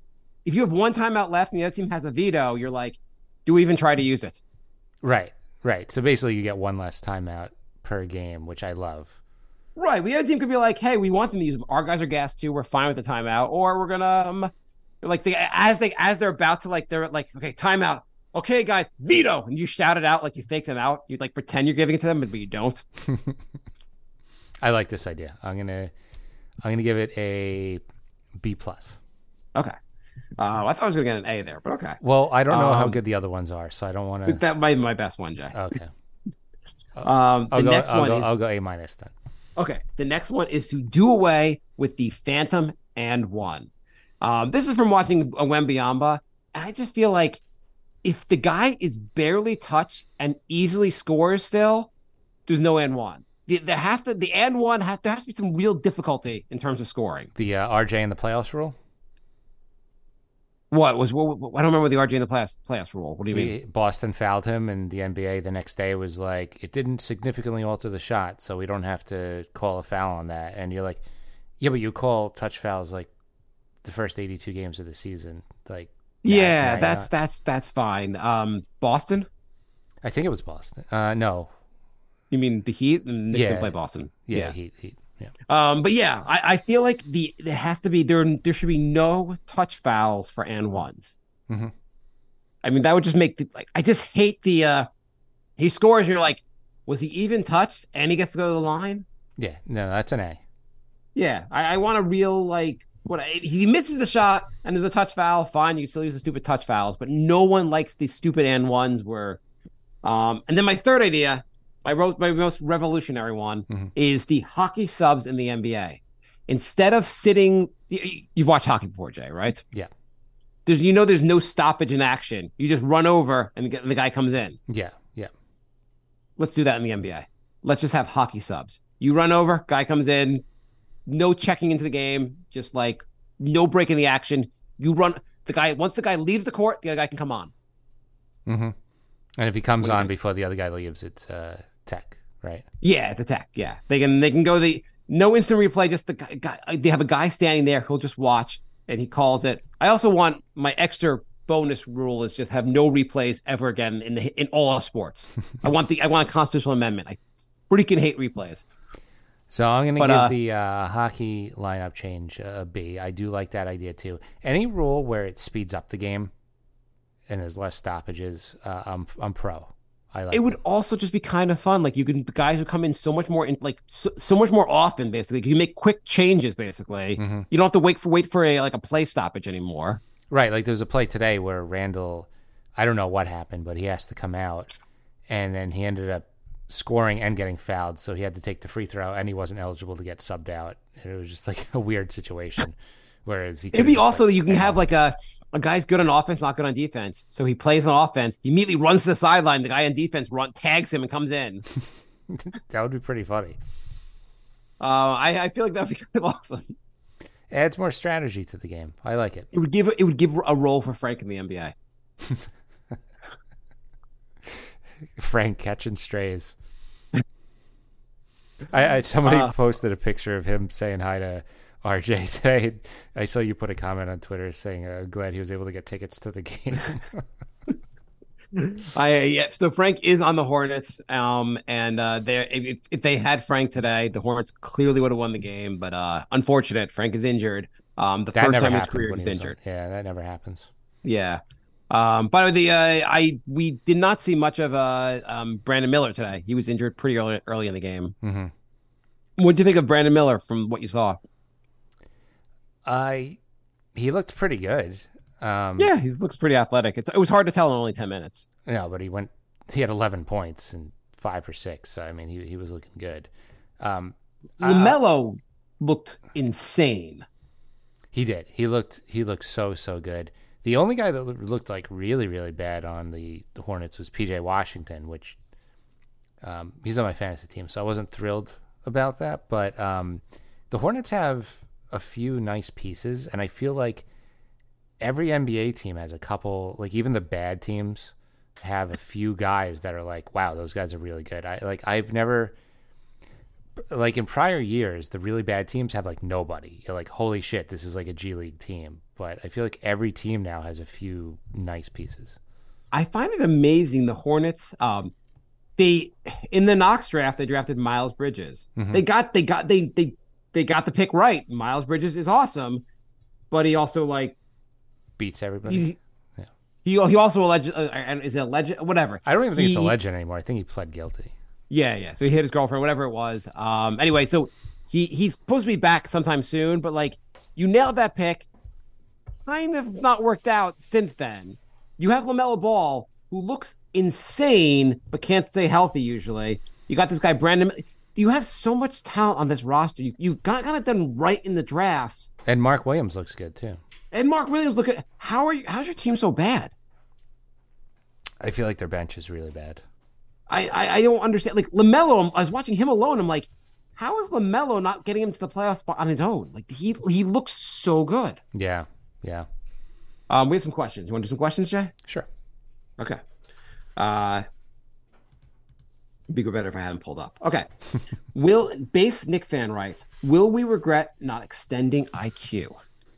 if you have one timeout left and the other team has a veto, you're like, do we even try to use it? Right, right. So basically, you get one less timeout per game, which I love. Right. The other team could be like, hey, we want them to use them. Our guys are gassed too. We're fine with the timeout. Or we're gonna um like they as they as they're about to like they're like, okay, timeout. Okay, guys, veto. And you shout it out like you fake them out. You like pretend you're giving it to them, but you don't. I like this idea. I'm gonna I'm gonna give it a B plus. Okay. Uh, I thought I was gonna get an A there, but okay. Well, I don't know um, how good the other ones are, so I don't want to. That might be my best one, Jay. Okay. Um, the I'll go, next I'll one go, is I'll go A minus then. okay. The next one is to do away with the Phantom and One. Um, this is from watching a Wembyamba, and I just feel like if the guy is barely touched and easily scores, still there's no and one. The, there has to the and one has there has to be some real difficulty in terms of scoring. The uh, R J in the playoffs rule. What was what, what, I don't remember the R J in the playoffs playoffs rule. What do you mean? He, Boston fouled him, and the N B A the next day was like, it didn't significantly alter the shot, so we don't have to call a foul on that. And you're like, yeah, but you call touch fouls like the first eighty-two games of the season, like. Yeah, nah, that's not. that's that's fine. Um, Boston. I think it was Boston. Uh, no. You mean the Heat? And Knicks Yeah. didn't play Boston. Yeah, yeah. Heat, Heat. Yeah. Um, but yeah, I, I feel like the there has to be there. There should be no touch fouls for and ones. Mm-hmm. I mean, that would just make the, like I just hate the. uh He scores, and you're like, was he even touched? And he gets to go to the line. Yeah. No, that's an A. Yeah, I, I want a real like what if he misses the shot and there's a touch foul. Fine, you can still use the stupid touch fouls, but no one likes these stupid and ones where. Um, and then my third idea. My, my most revolutionary one mm-hmm. is the hockey subs in the N B A. Instead of sitting, you've watched hockey before, Jay, right? Yeah. There's, you know, there's no stoppage in action. You just run over and the, the guy comes in. Yeah, yeah. Let's do that in the N B A. Let's just have hockey subs. You run over, guy comes in, no checking into the game, just like no breaking the action. You run the guy once the guy leaves the court, the other guy can come on. Mm-hmm. And if he comes What do you on think? before the other guy leaves, it's uh, tech, right? Yeah, it's a tech. Yeah, they can they can go the no instant replay. Just the guy, guy. They have a guy standing there who'll just watch and he calls it. I also want my extra bonus rule is just have no replays ever again in the in all sports. I want the I want a constitutional amendment. I freaking hate replays. So I'm going to But, give uh, the uh, hockey lineup change a B. I do like that idea too. Any rule where it speeds up the game and there's less stoppages, uh, I'm I'm pro. I like It would that. also just be kind of fun. Like you can the guys would come in so much more in like so, so much more often. Basically, you make quick changes. Basically, Mhm. you don't have to wait for wait for a like a play stoppage anymore. Right, like there was a play today where Randall, I don't know what happened, but he has to come out, and then he ended up scoring and getting fouled, so he had to take the free throw, and he wasn't eligible to get subbed out. And it was just like a weird situation. Whereas he It'd could've be just, also like, you can have like a a guy's good on offense, not good on defense. So he plays on offense, he immediately runs to the sideline. The guy on defense run tags him and comes in. that would be pretty funny. Uh, I I feel like that'd be kind of awesome. Adds more strategy to the game. I like it. It would give it would give a role for Frank in the N B A. Frank catching strays. I, I somebody Uh, posted a picture of him saying hi to R J today. I saw you put a comment on Twitter saying, uh, "Glad he was able to get tickets to the game." I yeah. So Frank is on the Hornets. Um, and uh, they if, if they had Frank today, the Hornets clearly would have won the game. But uh, unfortunate, Frank is injured. Um, the that first never time in his happened career when he's he was injured. on- Yeah, that never happens. Yeah. Um, by the way, the uh, I we did not see much of uh um Brandon Miller today. He was injured pretty early early in the game. Mm-hmm. What do you think of Brandon Miller from what you saw? I he looked pretty good. Um, Yeah, he looks pretty athletic. It's it was hard to tell in only ten minutes. No, but he went. He had eleven points and five or six. So, I mean, he he was looking good. Um, uh, LaMelo looked insane. He did. He looked. He looked so so good. The only guy that looked like really really bad on the, the Hornets was P J Washington, which um, he's on my fantasy team, so I wasn't thrilled about that. But um, the Hornets have a few nice pieces, and I feel like every N B A team has a couple. Like even the bad teams have a few guys that are like, wow, those guys are really good. I like. I've never like in prior years, the really bad teams have like nobody. You're like, holy shit, this is like a G League team. But I feel like every team now has a few nice pieces. I find it amazing the Hornets. Um, they in the Knox draft they drafted Miles Bridges. Mm-hmm. They got they got they they they got the pick right. Miles Bridges is awesome, but he also like Beats everybody. he Yeah. he, he also alleged uh, and is it a legend whatever. I don't even think it's a He- legend anymore. I think he pled guilty. Yeah, yeah. So he hit his girlfriend, whatever it was. Um. Anyway, so he he's supposed to be back sometime soon, but like you nailed that pick. Kind of not worked out since then. You have LaMelo Ball, who looks insane but can't stay healthy usually. You got this guy Brandon. You have so much talent on this roster. You you've got got it done right in the drafts. And Mark Williams looks good too. And Mark Williams, look at how are you? How's your team so bad? I feel like their bench is really bad. I I, I don't understand. Like LaMelo, I was watching him alone. I'm like, how is LaMelo not getting him to the playoff spot on his own? Like he he looks so good. Yeah, yeah. Um, we have some questions. You want to do some questions, Jay? Sure. Okay. Uh, it'd be better if I had them pulled up. Okay. Will base Nick fan writes, will we regret not extending I Q?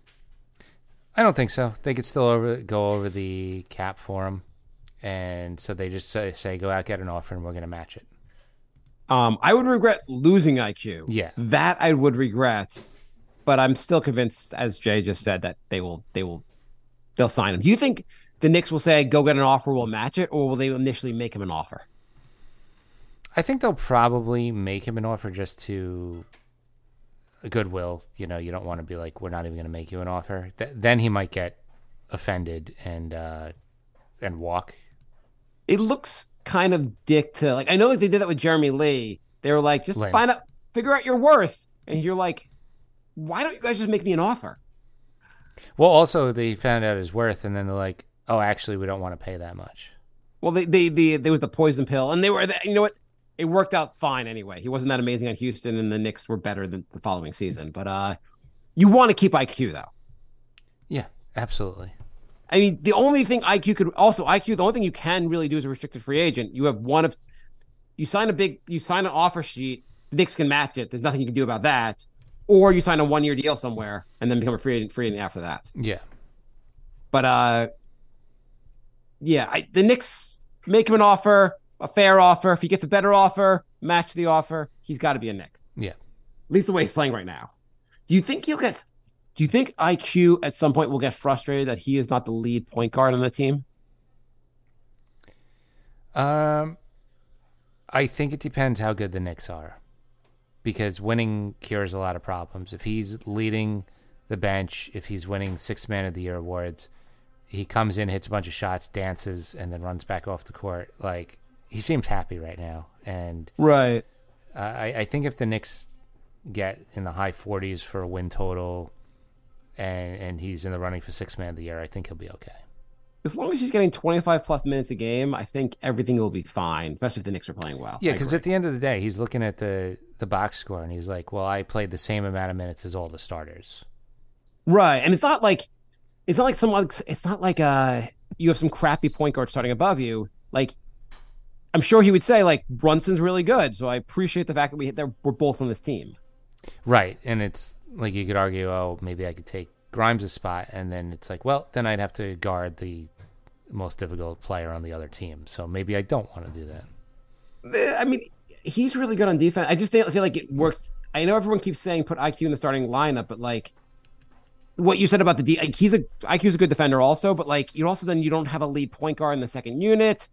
I don't think so. They could still over go over the cap for him. And so they just say, say go out, get an offer, and we're going to match it. Um, I would regret losing I Q. Yeah. That I would regret, but I'm still convinced, as Jay just said, that they will they will they'll sign him. Do you think the Knicks will say, go get an offer, we'll match it, or will they initially make him an offer? I think they'll probably make him an offer just to goodwill. You know, you don't want to be like, we're not even going to make you an offer. Th- then he might get offended and uh, and walk. It looks kind of dick to, like, I know like they did that with Jeremy Lee. They were like, just Lame. find out, figure out your worth. And you're like, why don't you guys just make me an offer? Well, also, they found out his worth, and then they're like, oh, actually, we don't want to pay that much. Well, they, they, they, there was the poison pill, and they were, you know what? It worked out fine anyway. He wasn't that amazing on Houston, and the Knicks were better than the following season. But uh, you want to keep I Q, though. Yeah, absolutely. I mean, the only thing I Q could also I Q, the only thing you can really do as a restricted free agent, you have one of you sign a big you sign an offer sheet, the Knicks can match it. There's nothing you can do about that. Or you sign a one year deal somewhere and then become a free agent free agent after that. Yeah. But uh yeah, I, the Knicks make him an offer, a fair offer. If he gets a better offer, match the offer, he's gotta be a Knick. Yeah. At least the way he's playing right now. Do you think he'll get Do you think I Q at some point will get frustrated that he is not the lead point guard on the team? Um, I think it depends how good the Knicks are, because winning cures a lot of problems. If he's leading the bench, if he's winning Sixth Man of the Year awards, he comes in, hits a bunch of shots, dances, and then runs back off the court. Like, he seems happy right now, and Right. uh, I, I think if the Knicks get in the high forties for a win total, and and he's in the running for Sixth Man of the Year, I think he'll be okay. As long as he's getting twenty-five plus minutes a game, I think everything will be fine, especially if the Knicks are playing well. Yeah, I because agree. at the end of the day, he's looking at the, the box score, and he's like, well, I played the same amount of minutes as all the starters. Right. And it's not like it's not like someone it's not like uh you have some crappy point guard starting above you. Like, I'm sure he would say, like, Brunson's really good, so I appreciate the fact that we that we're both on this team. Right, and it's like you could argue, oh, maybe I could take Grimes' spot, and then it's like, well, then I'd have to guard the most difficult player on the other team, so maybe I don't want to do that. Eh, I mean, he's really good on defense. I just feel feel like it works. I know everyone keeps saying put I Q in the starting lineup, but like what you said about the D, like, he's a I Q's a good defender also, but like you also then you don't have a lead point guard in the second unit.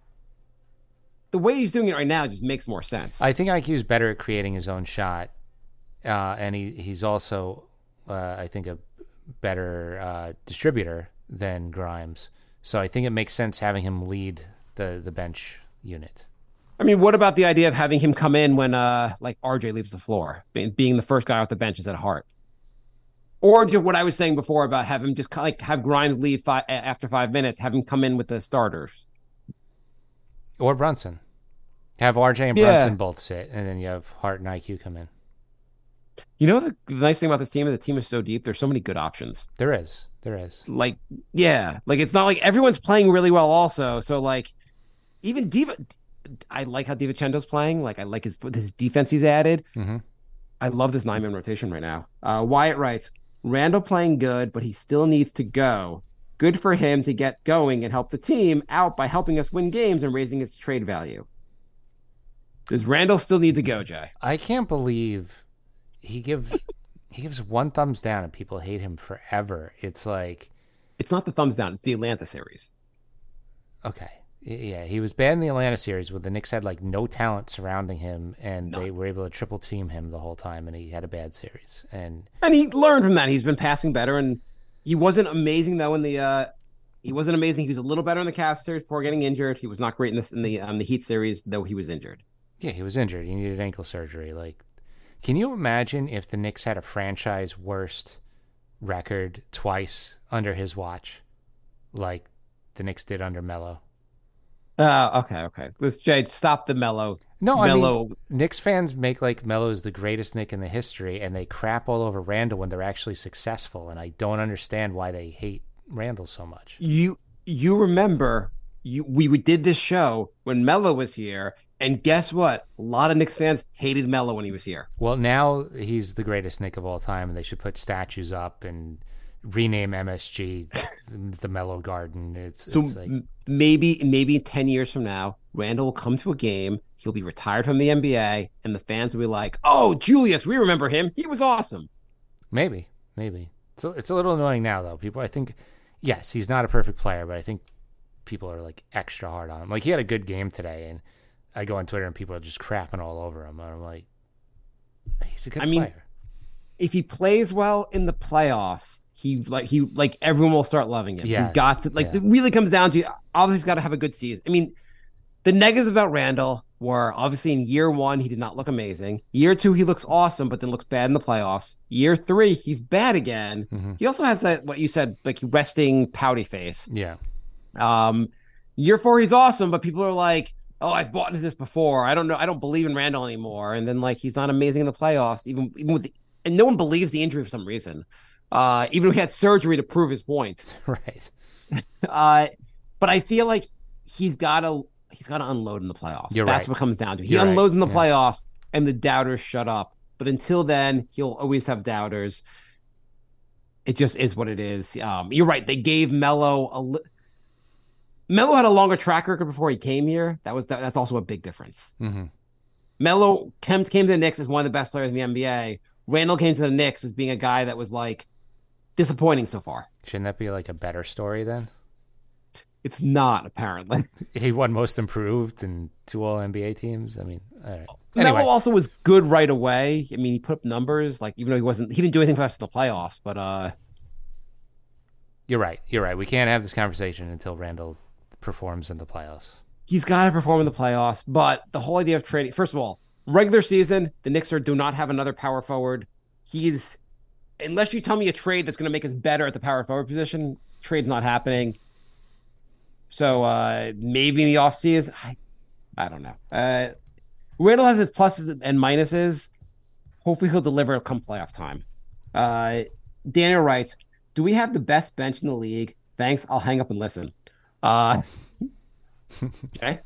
The way he's doing it right now just makes more sense. I think I Q is better at creating his own shot, uh, and he he's also, uh, I think, a better uh, distributor than Grimes. So I think it makes sense having him lead the, the bench unit. I mean, what about the idea of having him come in when uh like R J leaves the floor, being, being the first guy off the bench instead of Hart? Or just what I was saying before about have him just like have Grimes leave five, after five minutes, have him come in with the starters. Or Brunson. Have R J and Yeah. Brunson both sit, and then you have Hart and I Q come in. You know, the, the nice thing about this team is the team is so deep. There's so many good options. There is. There is. Like, yeah, like it's not like everyone's playing really well also. So like even Diva, I like how DiVincenzo's playing. Like I like his his defense he's added. Mm-hmm. I love this nine man rotation right now. Uh, Wyatt writes, Randall playing good, but he still needs to go. Good for him to get going and help the team out by helping us win games and raising his trade value. Does Randall still need to go, Jay? I can't believe he gives he gives one thumbs down and people hate him forever. It's like, It's not the thumbs down. It's the Atlanta series. okay, yeah, he was bad in the Atlanta series where the Knicks had like no talent surrounding him, and No. they were able to triple team him the whole time, and he had a bad series. And And he learned from that. He's been passing better, and he wasn't amazing though in the. Uh, he wasn't amazing. He was a little better in the Cavs series before getting injured. He was not great in this in the um, the Heat series, though he was injured. yeah, he was injured. He needed ankle surgery. Like, can you imagine if the Knicks had a franchise worst record twice under his watch, like the Knicks did under Melo? Uh, okay, okay. Let's Jay stop the mellow. No, I Melo. mean, Knicks fans make like Melo is the greatest Knick in the history, and they crap all over Randall when they're actually successful, and I don't understand why they hate Randall so much. You you remember you we did this show when Melo was here, and guess what? A lot of Knicks fans hated Melo when he was here. Well, now he's the greatest Knick of all time, and they should put statues up and rename M S G the Melo Garden. It's, So it's like, m- maybe maybe ten years from now, Randall will come to a game. He'll be retired from the N B A, and the fans will be like, "Oh, Julius, we remember him. He was awesome." maybe, maybe. So it's a little annoying now, though. People, I think, yes, he's not a perfect player, but I think people are like extra hard on him. Like he had a good game today, and I go on Twitter and people are just crapping all over him. And I'm like, he's a good I mean, player. If he plays well in the playoffs, he like he like everyone will start loving him. Yeah, He's got to like yeah. it really comes down to obviously he's got to have a good season. I mean, the negatives about Randall were obviously in year one he did not look amazing. Year two he looks awesome, but then looks bad in the playoffs. Year three he's bad again. Mm-hmm. He also has that what you said like resting pouty face. Yeah. Um, year four he's awesome, but people are like, "Oh, I've bought into this before. I don't know. I don't believe in Randall anymore." And then like he's not amazing in the playoffs, even even with the, and no one believes the injury for some reason. Uh, even though he had surgery to prove his point. Right. Uh, but I feel like he's got to he's got to unload in the playoffs. You're That's right. what it comes down to. He You're right, unloads in the yeah. playoffs, and the doubters shut up. But until then, he'll always have doubters. It just is what it is. Um, you're right. They gave Melo a. Li- Melo had a longer track record before he came here. That was that, that's also a big difference. Mm-hmm. Melo came, came to the Knicks as one of the best players in the N B A. Randall came to the Knicks as being a guy that was like disappointing so far. Shouldn't that be like a better story then? It's not, apparently. He won Most Improved and two All N B A teams. I mean, all right. Melo Anyway, also was good right away. I mean, he put up numbers, like even though he wasn't, he didn't do anything for us in the playoffs. But uh, you're right. You're right. We can't have this conversation until Randall performs in the playoffs. he's got to perform in the playoffs. But the whole idea of trading, first of all, regular season, the Knicks are, do not have another power forward. He's, unless you tell me a trade that's going to make us better at the power forward position, trade's not happening. So uh, maybe in the offseason, I, I don't know. Uh, Randall has his pluses and minuses. Hopefully he'll deliver come playoff time. Uh, Daniel writes, do we have the best bench in the league? Thanks. I'll hang up and listen. Uh, okay.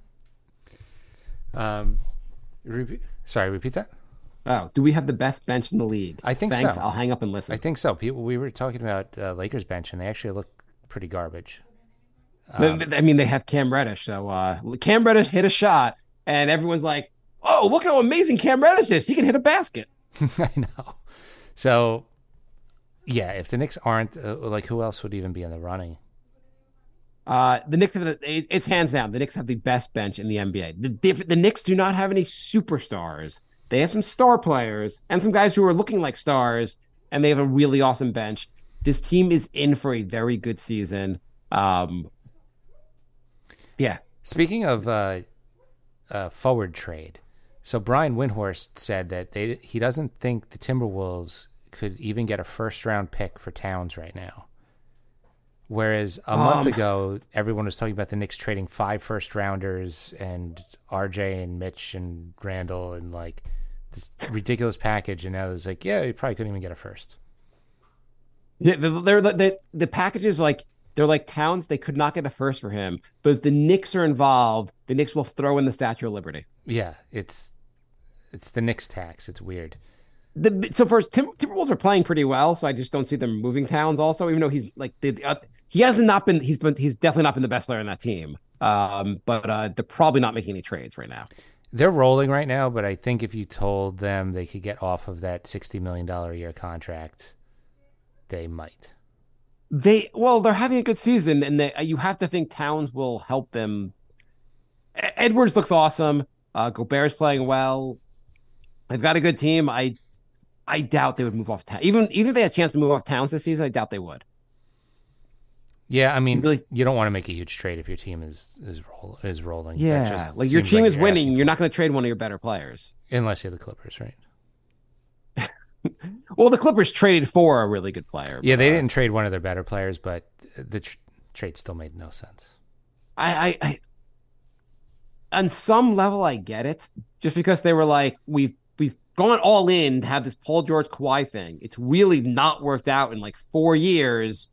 Um, repeat, sorry, repeat that. Oh, do we have the best bench in the league? I think Thanks. so. I'll hang up and listen. I think so. People, we were talking about uh, Lakers bench, and they actually look pretty garbage. But- I mean, they have Cam Reddish. So uh, Cam Reddish hit a shot, and everyone's like, oh, look how amazing Cam Reddish is. He can hit a basket. I know. So, yeah, if the Knicks aren't, uh, like, who else would even be in the running? Uh, the Knicks have the, it- it's hands down. The Knicks have the best bench in the N B A. The diff, the Knicks do not have any superstars. They have some star players and some guys who are looking like stars, and they have a really awesome bench. This team is in for a very good season. Um, yeah. Speaking of uh, uh, forward trade, so Brian Windhorst said that they he doesn't think the Timberwolves could even get a first round pick for Towns right now. Whereas a month Um, ago, everyone was talking about the Knicks trading five first rounders and R J and Mitch and Randall and like this ridiculous package, and now it's like, yeah, you probably couldn't even get a first. Yeah, the- they're the, the the packages like They're like Towns. They could not get a first for him. But if the Knicks are involved, the Knicks will throw in the Statue of Liberty. Yeah, it's it's the Knicks tax. It's weird. The, so first, Tim, Timberwolves are playing pretty well, so I just don't see them moving Towns. Also, even though he's like the, uh, he hasn't not been he's been he's definitely not been the best player in that team. Um, but uh, they're probably not making any trades right now. They're rolling right now, but I think if you told them they could get off of that sixty million dollar a year contract, they might. They well, they're having a good season, and they, you have to think Towns will help them. Edwards looks awesome. Uh, Gobert's playing well. They've got a good team. I. I doubt they would move off Towns. Even even if they had a chance to move off Towns this season, I doubt they would. Yeah, I mean, really, you don't want to make a huge trade if your team is is roll, is rolling. Yeah, That just like your seems team like is you're winning. asking You're for not going to trade one of your better players. it. Unless you're the Clippers, right? Well, the Clippers traded for a really good player. Yeah, but, they uh, didn't trade one of their better players, but the tr- trade still made no sense. I, I, I, on some level, I get it. Just because they were like, we've we've gone all in to have this Paul George Kawhi thing. It's really not worked out in like four years.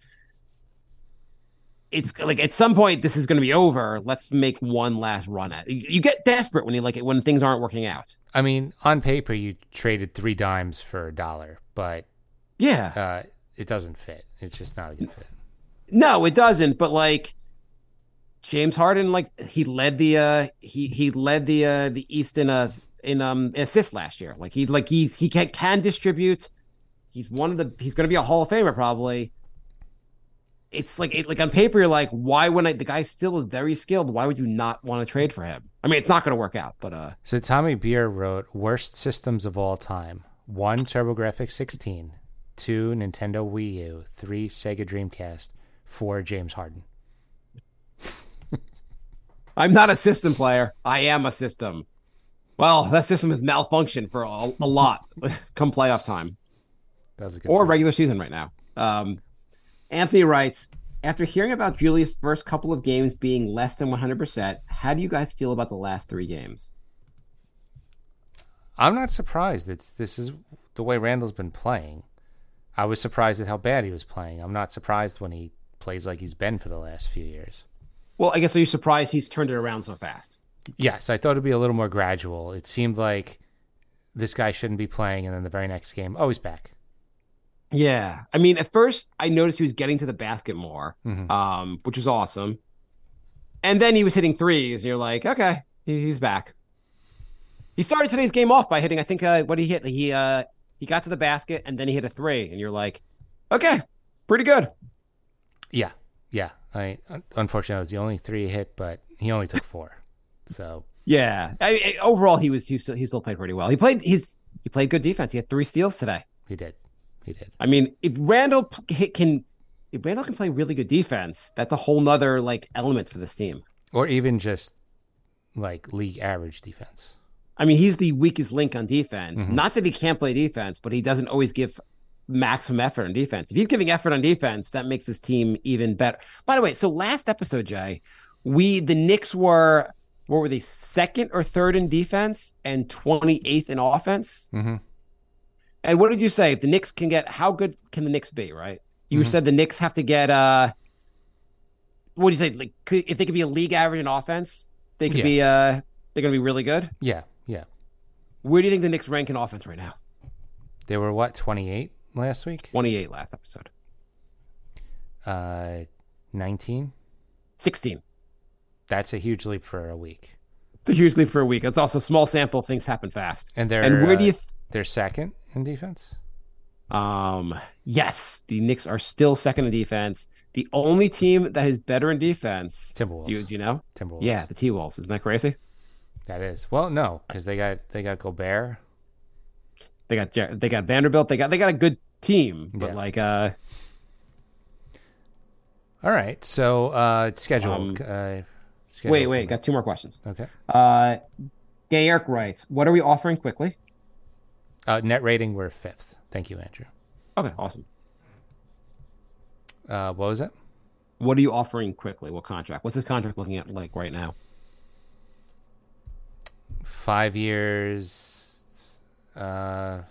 It's like at some point this is going to be over. Let's make one last run at it. You, you get desperate when you like it when things aren't working out. I mean, on paper, you traded three dimes for a dollar, but Yeah, uh, it doesn't fit. It's just not a good fit. no, it doesn't. But like James Harden, like he led the uh, he he led the uh, the East in a in um assists last year. Like he like he he can can distribute. He's one of the he's going to be a Hall of Famer probably. It's like it, like on paper, you're like, why when I the guy still is very skilled? Why would you not want to trade for him? I mean, it's not going to work out, but uh, So Tommy Beer wrote worst systems of all time: one TurboGrafx sixteen, two Nintendo Wii U, three Sega Dreamcast, four James Harden. I'm not a system player. I am a system. Well, that system has malfunctioned for a, a lot come playoff time That was a good or tweet. regular season right now. Um, Anthony writes, after hearing about Julius' first couple of games being less than one hundred percent, how do you guys feel about the last three games? I'm not surprised. It's this is the way Randall's been playing. I was surprised at how bad he was playing. I'm not surprised when he plays like he's been for the last few years. Well, I guess are you surprised he's turned it around so fast? Yes, I thought it'd be a little more gradual. It seemed like this guy shouldn't be playing, and then the very next game, oh, he's back. Yeah. I mean, at first I noticed he was getting to the basket more, Mhm. um, which was awesome. And then he was hitting threes, and you're like, okay, he, he's back. He started today's game off by hitting, I think, uh, what he hit. He uh, he got to the basket, and then he hit a three, and you're like, okay, pretty good. Yeah, yeah. I unfortunately it was the only three he hit, but he only took four. So Yeah. I, I, overall, he was he still, he still played pretty well. He played he's he played good defense. He had three steals today. he did, he did. I mean, if Randall p- hit, can if Randall can play really good defense, that's a whole nother like element for this team. Or even just like league average defense. I mean, he's the weakest link on defense. Not that he can't play defense, but he doesn't always give maximum effort on defense. If he's giving effort on defense, that makes his team even better. By the way, so last episode, Jay, we the Knicks were what were they second or third in defense and twenty-eighth in offense? Mm-hmm. And what did you say? If the Knicks can get, how good can the Knicks be? Right? You Mhm. said the Knicks have to get. uh What do you say? Like, could, if they could be a league average in offense, they could Yeah. be. uh They're going to be really good. Yeah, yeah. Where do you think the Knicks rank in offense right now? They were what, twenty-eight last week? twenty-eight last episode. Uh, nineteen. sixteen. That's a huge leap for a week. It's a huge leap for a week. It's also small sample. Things happen fast. And they're And where do uh, you? Th- they're second in defense. um. Yes, the Knicks are still second in defense. The only team that is better in defense. Timberwolves. Do you, do you know? Timberwolves. Yeah, the T Wolves. Isn't that crazy? that is. Well, no, because they got they got Gobert. They got Jer- they got Vanderbilt. They got they got a good team, but Yeah. like uh. All right, so uh, schedule. Um, uh, schedule Wait, wait. Got two more questions. Okay. Uh, Gay Eric writes, "What are we offering quickly?" Uh, net rating, we're fifth. Thank you, Andrew. Okay, awesome. Uh, what was it? What are you offering quickly? What contract? What's his contract looking at like right now? Five years. Uh,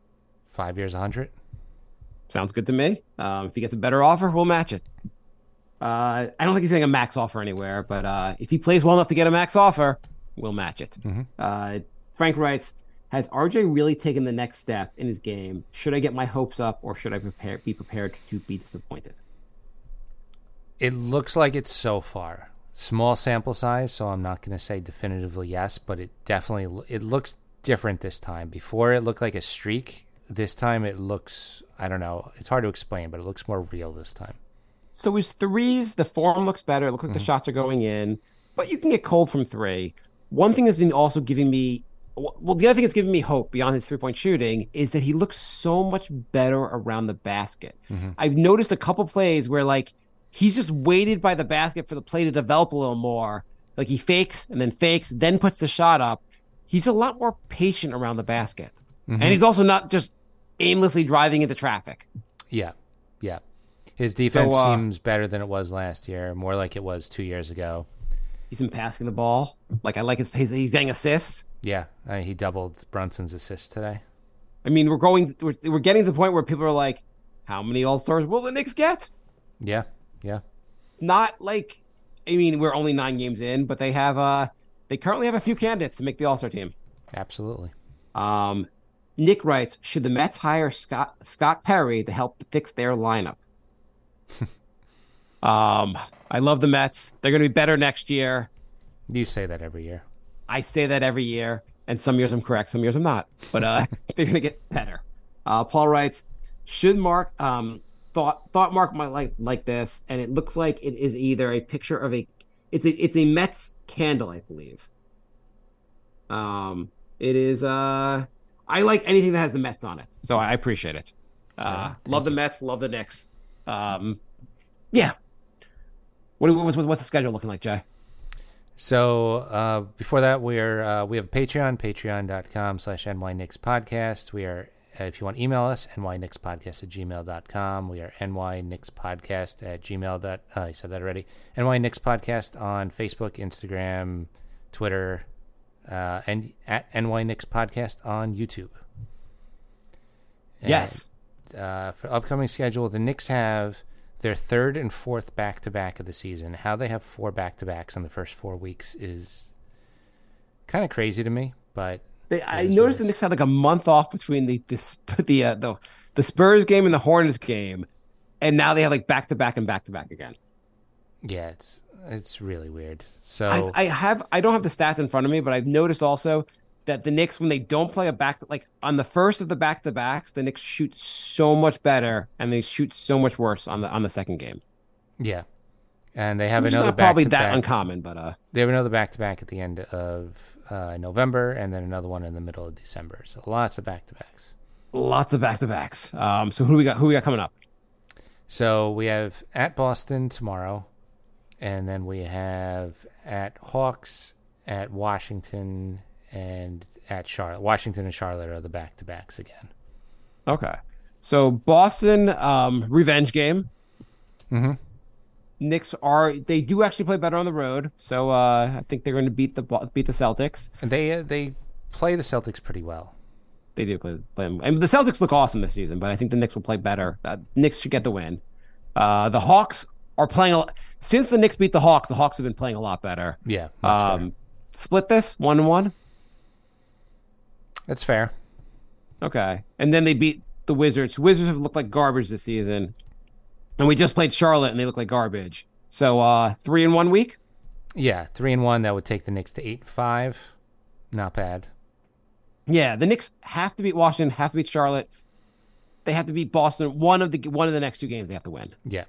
five years, a hundred. Sounds good to me. Um, if he gets a better offer, we'll match it. Uh, I don't think he's getting a max offer anywhere, but uh, if he plays well enough to get a max offer, we'll match it. Mm-hmm. Uh, Frank writes, has R J really taken the next step in his game? Should I get my hopes up, or should I prepare, be prepared to be disappointed? It looks like it's so far. Small sample size, so I'm not going to say definitively yes, but it definitely it looks different this time. Before it looked like a streak. This time it looks, I don't know, it's hard to explain, but it looks more real this time. So his threes, the form looks better. It looks like mm-hmm. the shots are going in, but you can get cold from three. One thing that's been also giving me, well, the other thing that's giving me hope beyond his three-point shooting is that he looks so much better around the basket. Mm-hmm. I've noticed a couple plays where, like, he's just waited by the basket for the play to develop a little more. Like, he fakes and then fakes, then puts the shot up. He's a lot more patient around the basket. Mm-hmm. And he's also not just aimlessly driving into traffic. Yeah, yeah. His defense so, uh, seems better than it was last year, more like it was two years ago. He's been passing the ball. Like, I like his pace. He's getting assists. Yeah, uh, he doubled Brunson's assists today. I mean, we're going, we're, we're getting to the point where people are like, how many All-Stars will the Knicks get? Yeah, yeah. Not like, I mean, we're only nine games in, but they have, uh, they currently have a few candidates to make the All-Star team. Absolutely. Um, Nick writes, should the Mets hire Scott Scott Perry to help fix their lineup? um, I love the Mets. They're going to be better next year. You say that every year. I say that every year, and some years I'm correct, some years I'm not. But uh, they're going to get better. Uh, Paul writes, should Mark um thought thought Mark might like like this, and it looks like it is either a picture of a it's a it's a Mets candle, I believe. Um, it is uh. I like anything that has the Mets on it, so I appreciate it. Uh, yeah, love the you. Mets, love the Knicks. Um, yeah. What, what's, what's the schedule looking like, Jay? So uh, before that, we're uh, we have a Patreon, patreon.com slash NYKnicks podcast. We are, uh, if you want to email us, nyknickspodcast at gmail dot com. We are nyknickspodcast at gmail. Dot, uh, I said that already. nyknickspodcast on Facebook, Instagram, Twitter, Uh, and at N Y Knicks Podcast on YouTube. And, yes. Uh, for upcoming schedule, the Knicks have their third and fourth back-to-back of the season. How they have four back-to-backs in the first four weeks is kind of crazy to me. But they, I noticed the Knicks had like a month off between the the the, uh, the the Spurs game and the Hornets game, and now they have like back-to-back and back-to-back again. Yeah, it's. It's really weird. So I, I have I don't have the stats in front of me, but I've noticed also that the Knicks, when they don't play a back, like on the first of the back to backs, the Knicks shoot so much better and they shoot so much worse on the on the second game. Yeah, and they have Which another is not probably back-to-back. that uncommon, but uh, they have another back to back at the end of uh, November, and then another one in the middle of December. So lots of back to backs. Lots of back to backs. Um, so who do we got? Who we got coming up? So we have at Boston tomorrow. And then we have at Hawks, at Washington, and at Charlotte. Washington and Charlotte are the back-to-backs again. Okay. So Boston, um, revenge game. Mm-hmm. Knicks are, they do actually play better on the road. So uh, I think they're going to beat the beat the Celtics. And they uh, they play the Celtics pretty well. They do play, play them. I mean, the Celtics look awesome this season, but I think the Knicks will play better. Uh, Knicks should get the win. Uh, the Hawks are playing a lot. Since the Knicks beat the Hawks, the Hawks have been playing a lot better. Yeah. Um, split this one and one. That's fair. Okay, and then they beat the Wizards. Wizards have looked like garbage this season, and we just played Charlotte, and they look like garbage. So uh, three in one week. Yeah, three and one. That would take the Knicks to eight and five. Not bad. Yeah, the Knicks have to beat Washington, have to beat Charlotte. They have to beat Boston. One of the one of the next two games they have to win. Yeah.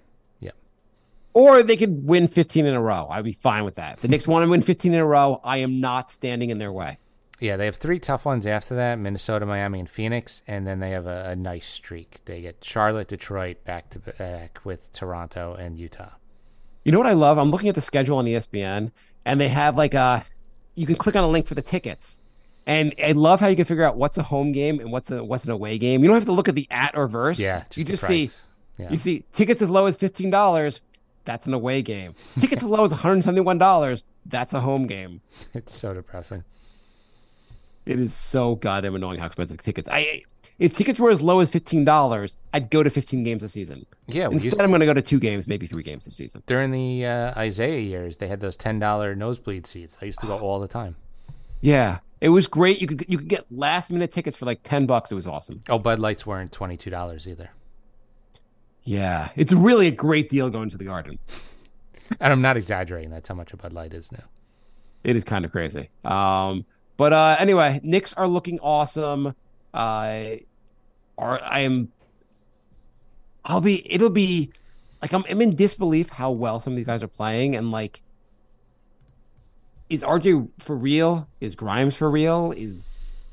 Or they could win fifteen in a row. I'd be fine with that. If the Knicks want to win fifteen in a row, I am not standing in their way. Yeah, they have three tough ones after that, Minnesota, Miami, and Phoenix, and then they have a, a nice streak. They get Charlotte, Detroit, back-to-back with Toronto and Utah. You know what I love? I'm looking at the schedule on E S P N, and they have like a, you can click on a link for the tickets. And I love how you can figure out what's a home game and what's a, what's an away game. You don't have to look at the at or verse. Yeah, just you the just price. see, yeah. You see tickets as low as fifteen dollars. That's an away game. Tickets as low as one hundred seventy-one dollars. That's a home game. It's so depressing. It is so goddamn annoying how expensive tickets. I if tickets were as low as fifteen dollars, I'd go to fifteen games a season. Yeah, we Instead, used to, I'm going to go to two games, maybe three games this season. during the uh, Isaiah years, they had those ten dollar nosebleed seats. I used to go all the time. Yeah, it was great. You could you could get last minute tickets for like ten bucks. It was awesome. Oh, Bud Lights weren't twenty-two dollars either. Yeah, it's really a great deal going to the Garden. And I'm not exaggerating. That's how much a Bud Light is now. It is kind of crazy. Um, but uh, anyway, Knicks are looking awesome. Uh, are I am. I'll be. It'll be like I'm, I'm in disbelief how well some of these guys are playing, and like, is R J for real? Is Grimes for real? Is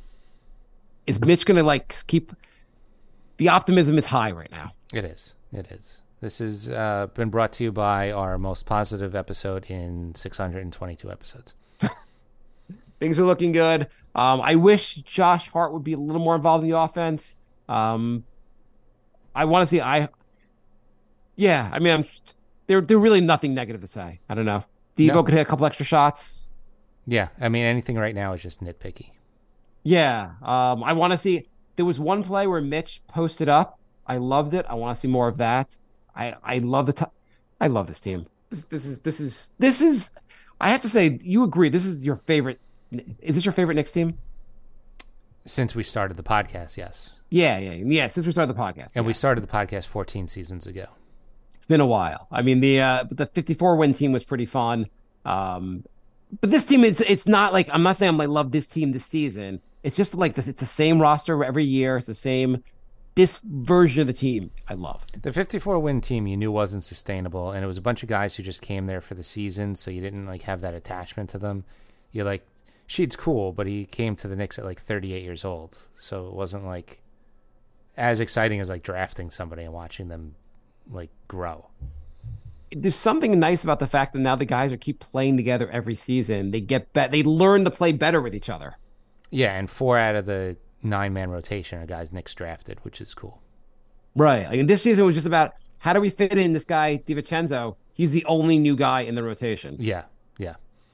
is Mitch gonna like keep? The optimism is high right now. It is. It is. This has uh, been brought to you by our most positive episode in six hundred twenty-two episodes. Things are looking good. Um, I wish Josh Hart would be a little more involved in the offense. Um, I want to see. I, yeah. I mean, I'm. There, there really nothing negative to say. I don't know. Devo No. could hit a couple extra shots. Yeah, I mean, anything right now is just nitpicky. Yeah. Um, I want to see. There was one play where Mitch posted up. I loved it. I want to see more of that. I, I love the. T- I love this team. This, this is this is this is. I have to say, you agree. This is your favorite. Is this your favorite Knicks team? Since we started the podcast, yes. Yeah, yeah, yeah. Since we started the podcast, And yeah. we started the podcast fourteen seasons ago. It's been a while. I mean, the uh, the fifty-four win team was pretty fun. Um, but this team, it's it's not like I'm not saying I'm like love this team this season. It's just like the, it's the same roster every year. It's the same. This version of the team, I love. The fifty-four win team you knew wasn't sustainable, and it was a bunch of guys who just came there for the season, so you didn't like have that attachment to them. You like Sheed's cool, but he came to the Knicks at like thirty-eight years old, so it wasn't like as exciting as like drafting somebody and watching them like grow. There's something nice about the fact that now the guys are keep playing together every season. They get bet. They learn to play better with each other. Yeah, and four out of the nine man rotation are guys Knicks drafted, which is cool. Right. I mean, this season was just about how do we fit in this guy DiVincenzo. He's the only new guy in the rotation. Yeah, yeah.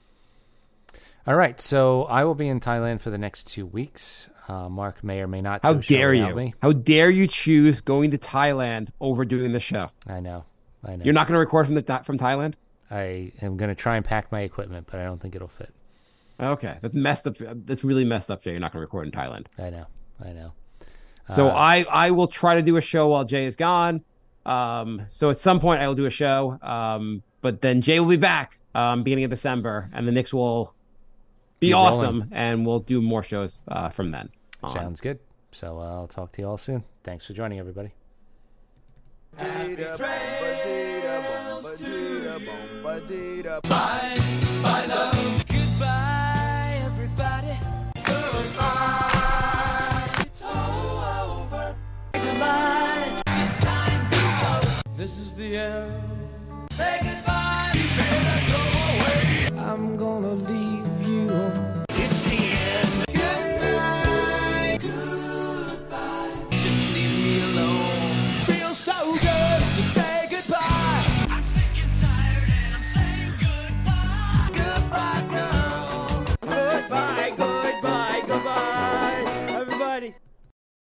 All right, so I will be in Thailand for the next two weeks. Uh, Mark may or may not. How do a show dare without you? Me. How dare you choose going to Thailand over doing the show? I know, I know. You're not going to record from the from Thailand? I am going to try and pack my equipment, but I don't think it'll fit. Okay, that's messed up. That's really messed up, Jay. You're not going to record in Thailand. I know, I know. So Uh, I I will try to do a show while Jay is gone. Um, so at some point I will do a show. Um, but then Jay will be back um, beginning of December, and the Knicks will be, Be awesome, rolling. and we'll do more shows uh, from then on. Sounds good. So uh, I'll talk to you all soon. Thanks for joining, everybody. Bye, bye, love.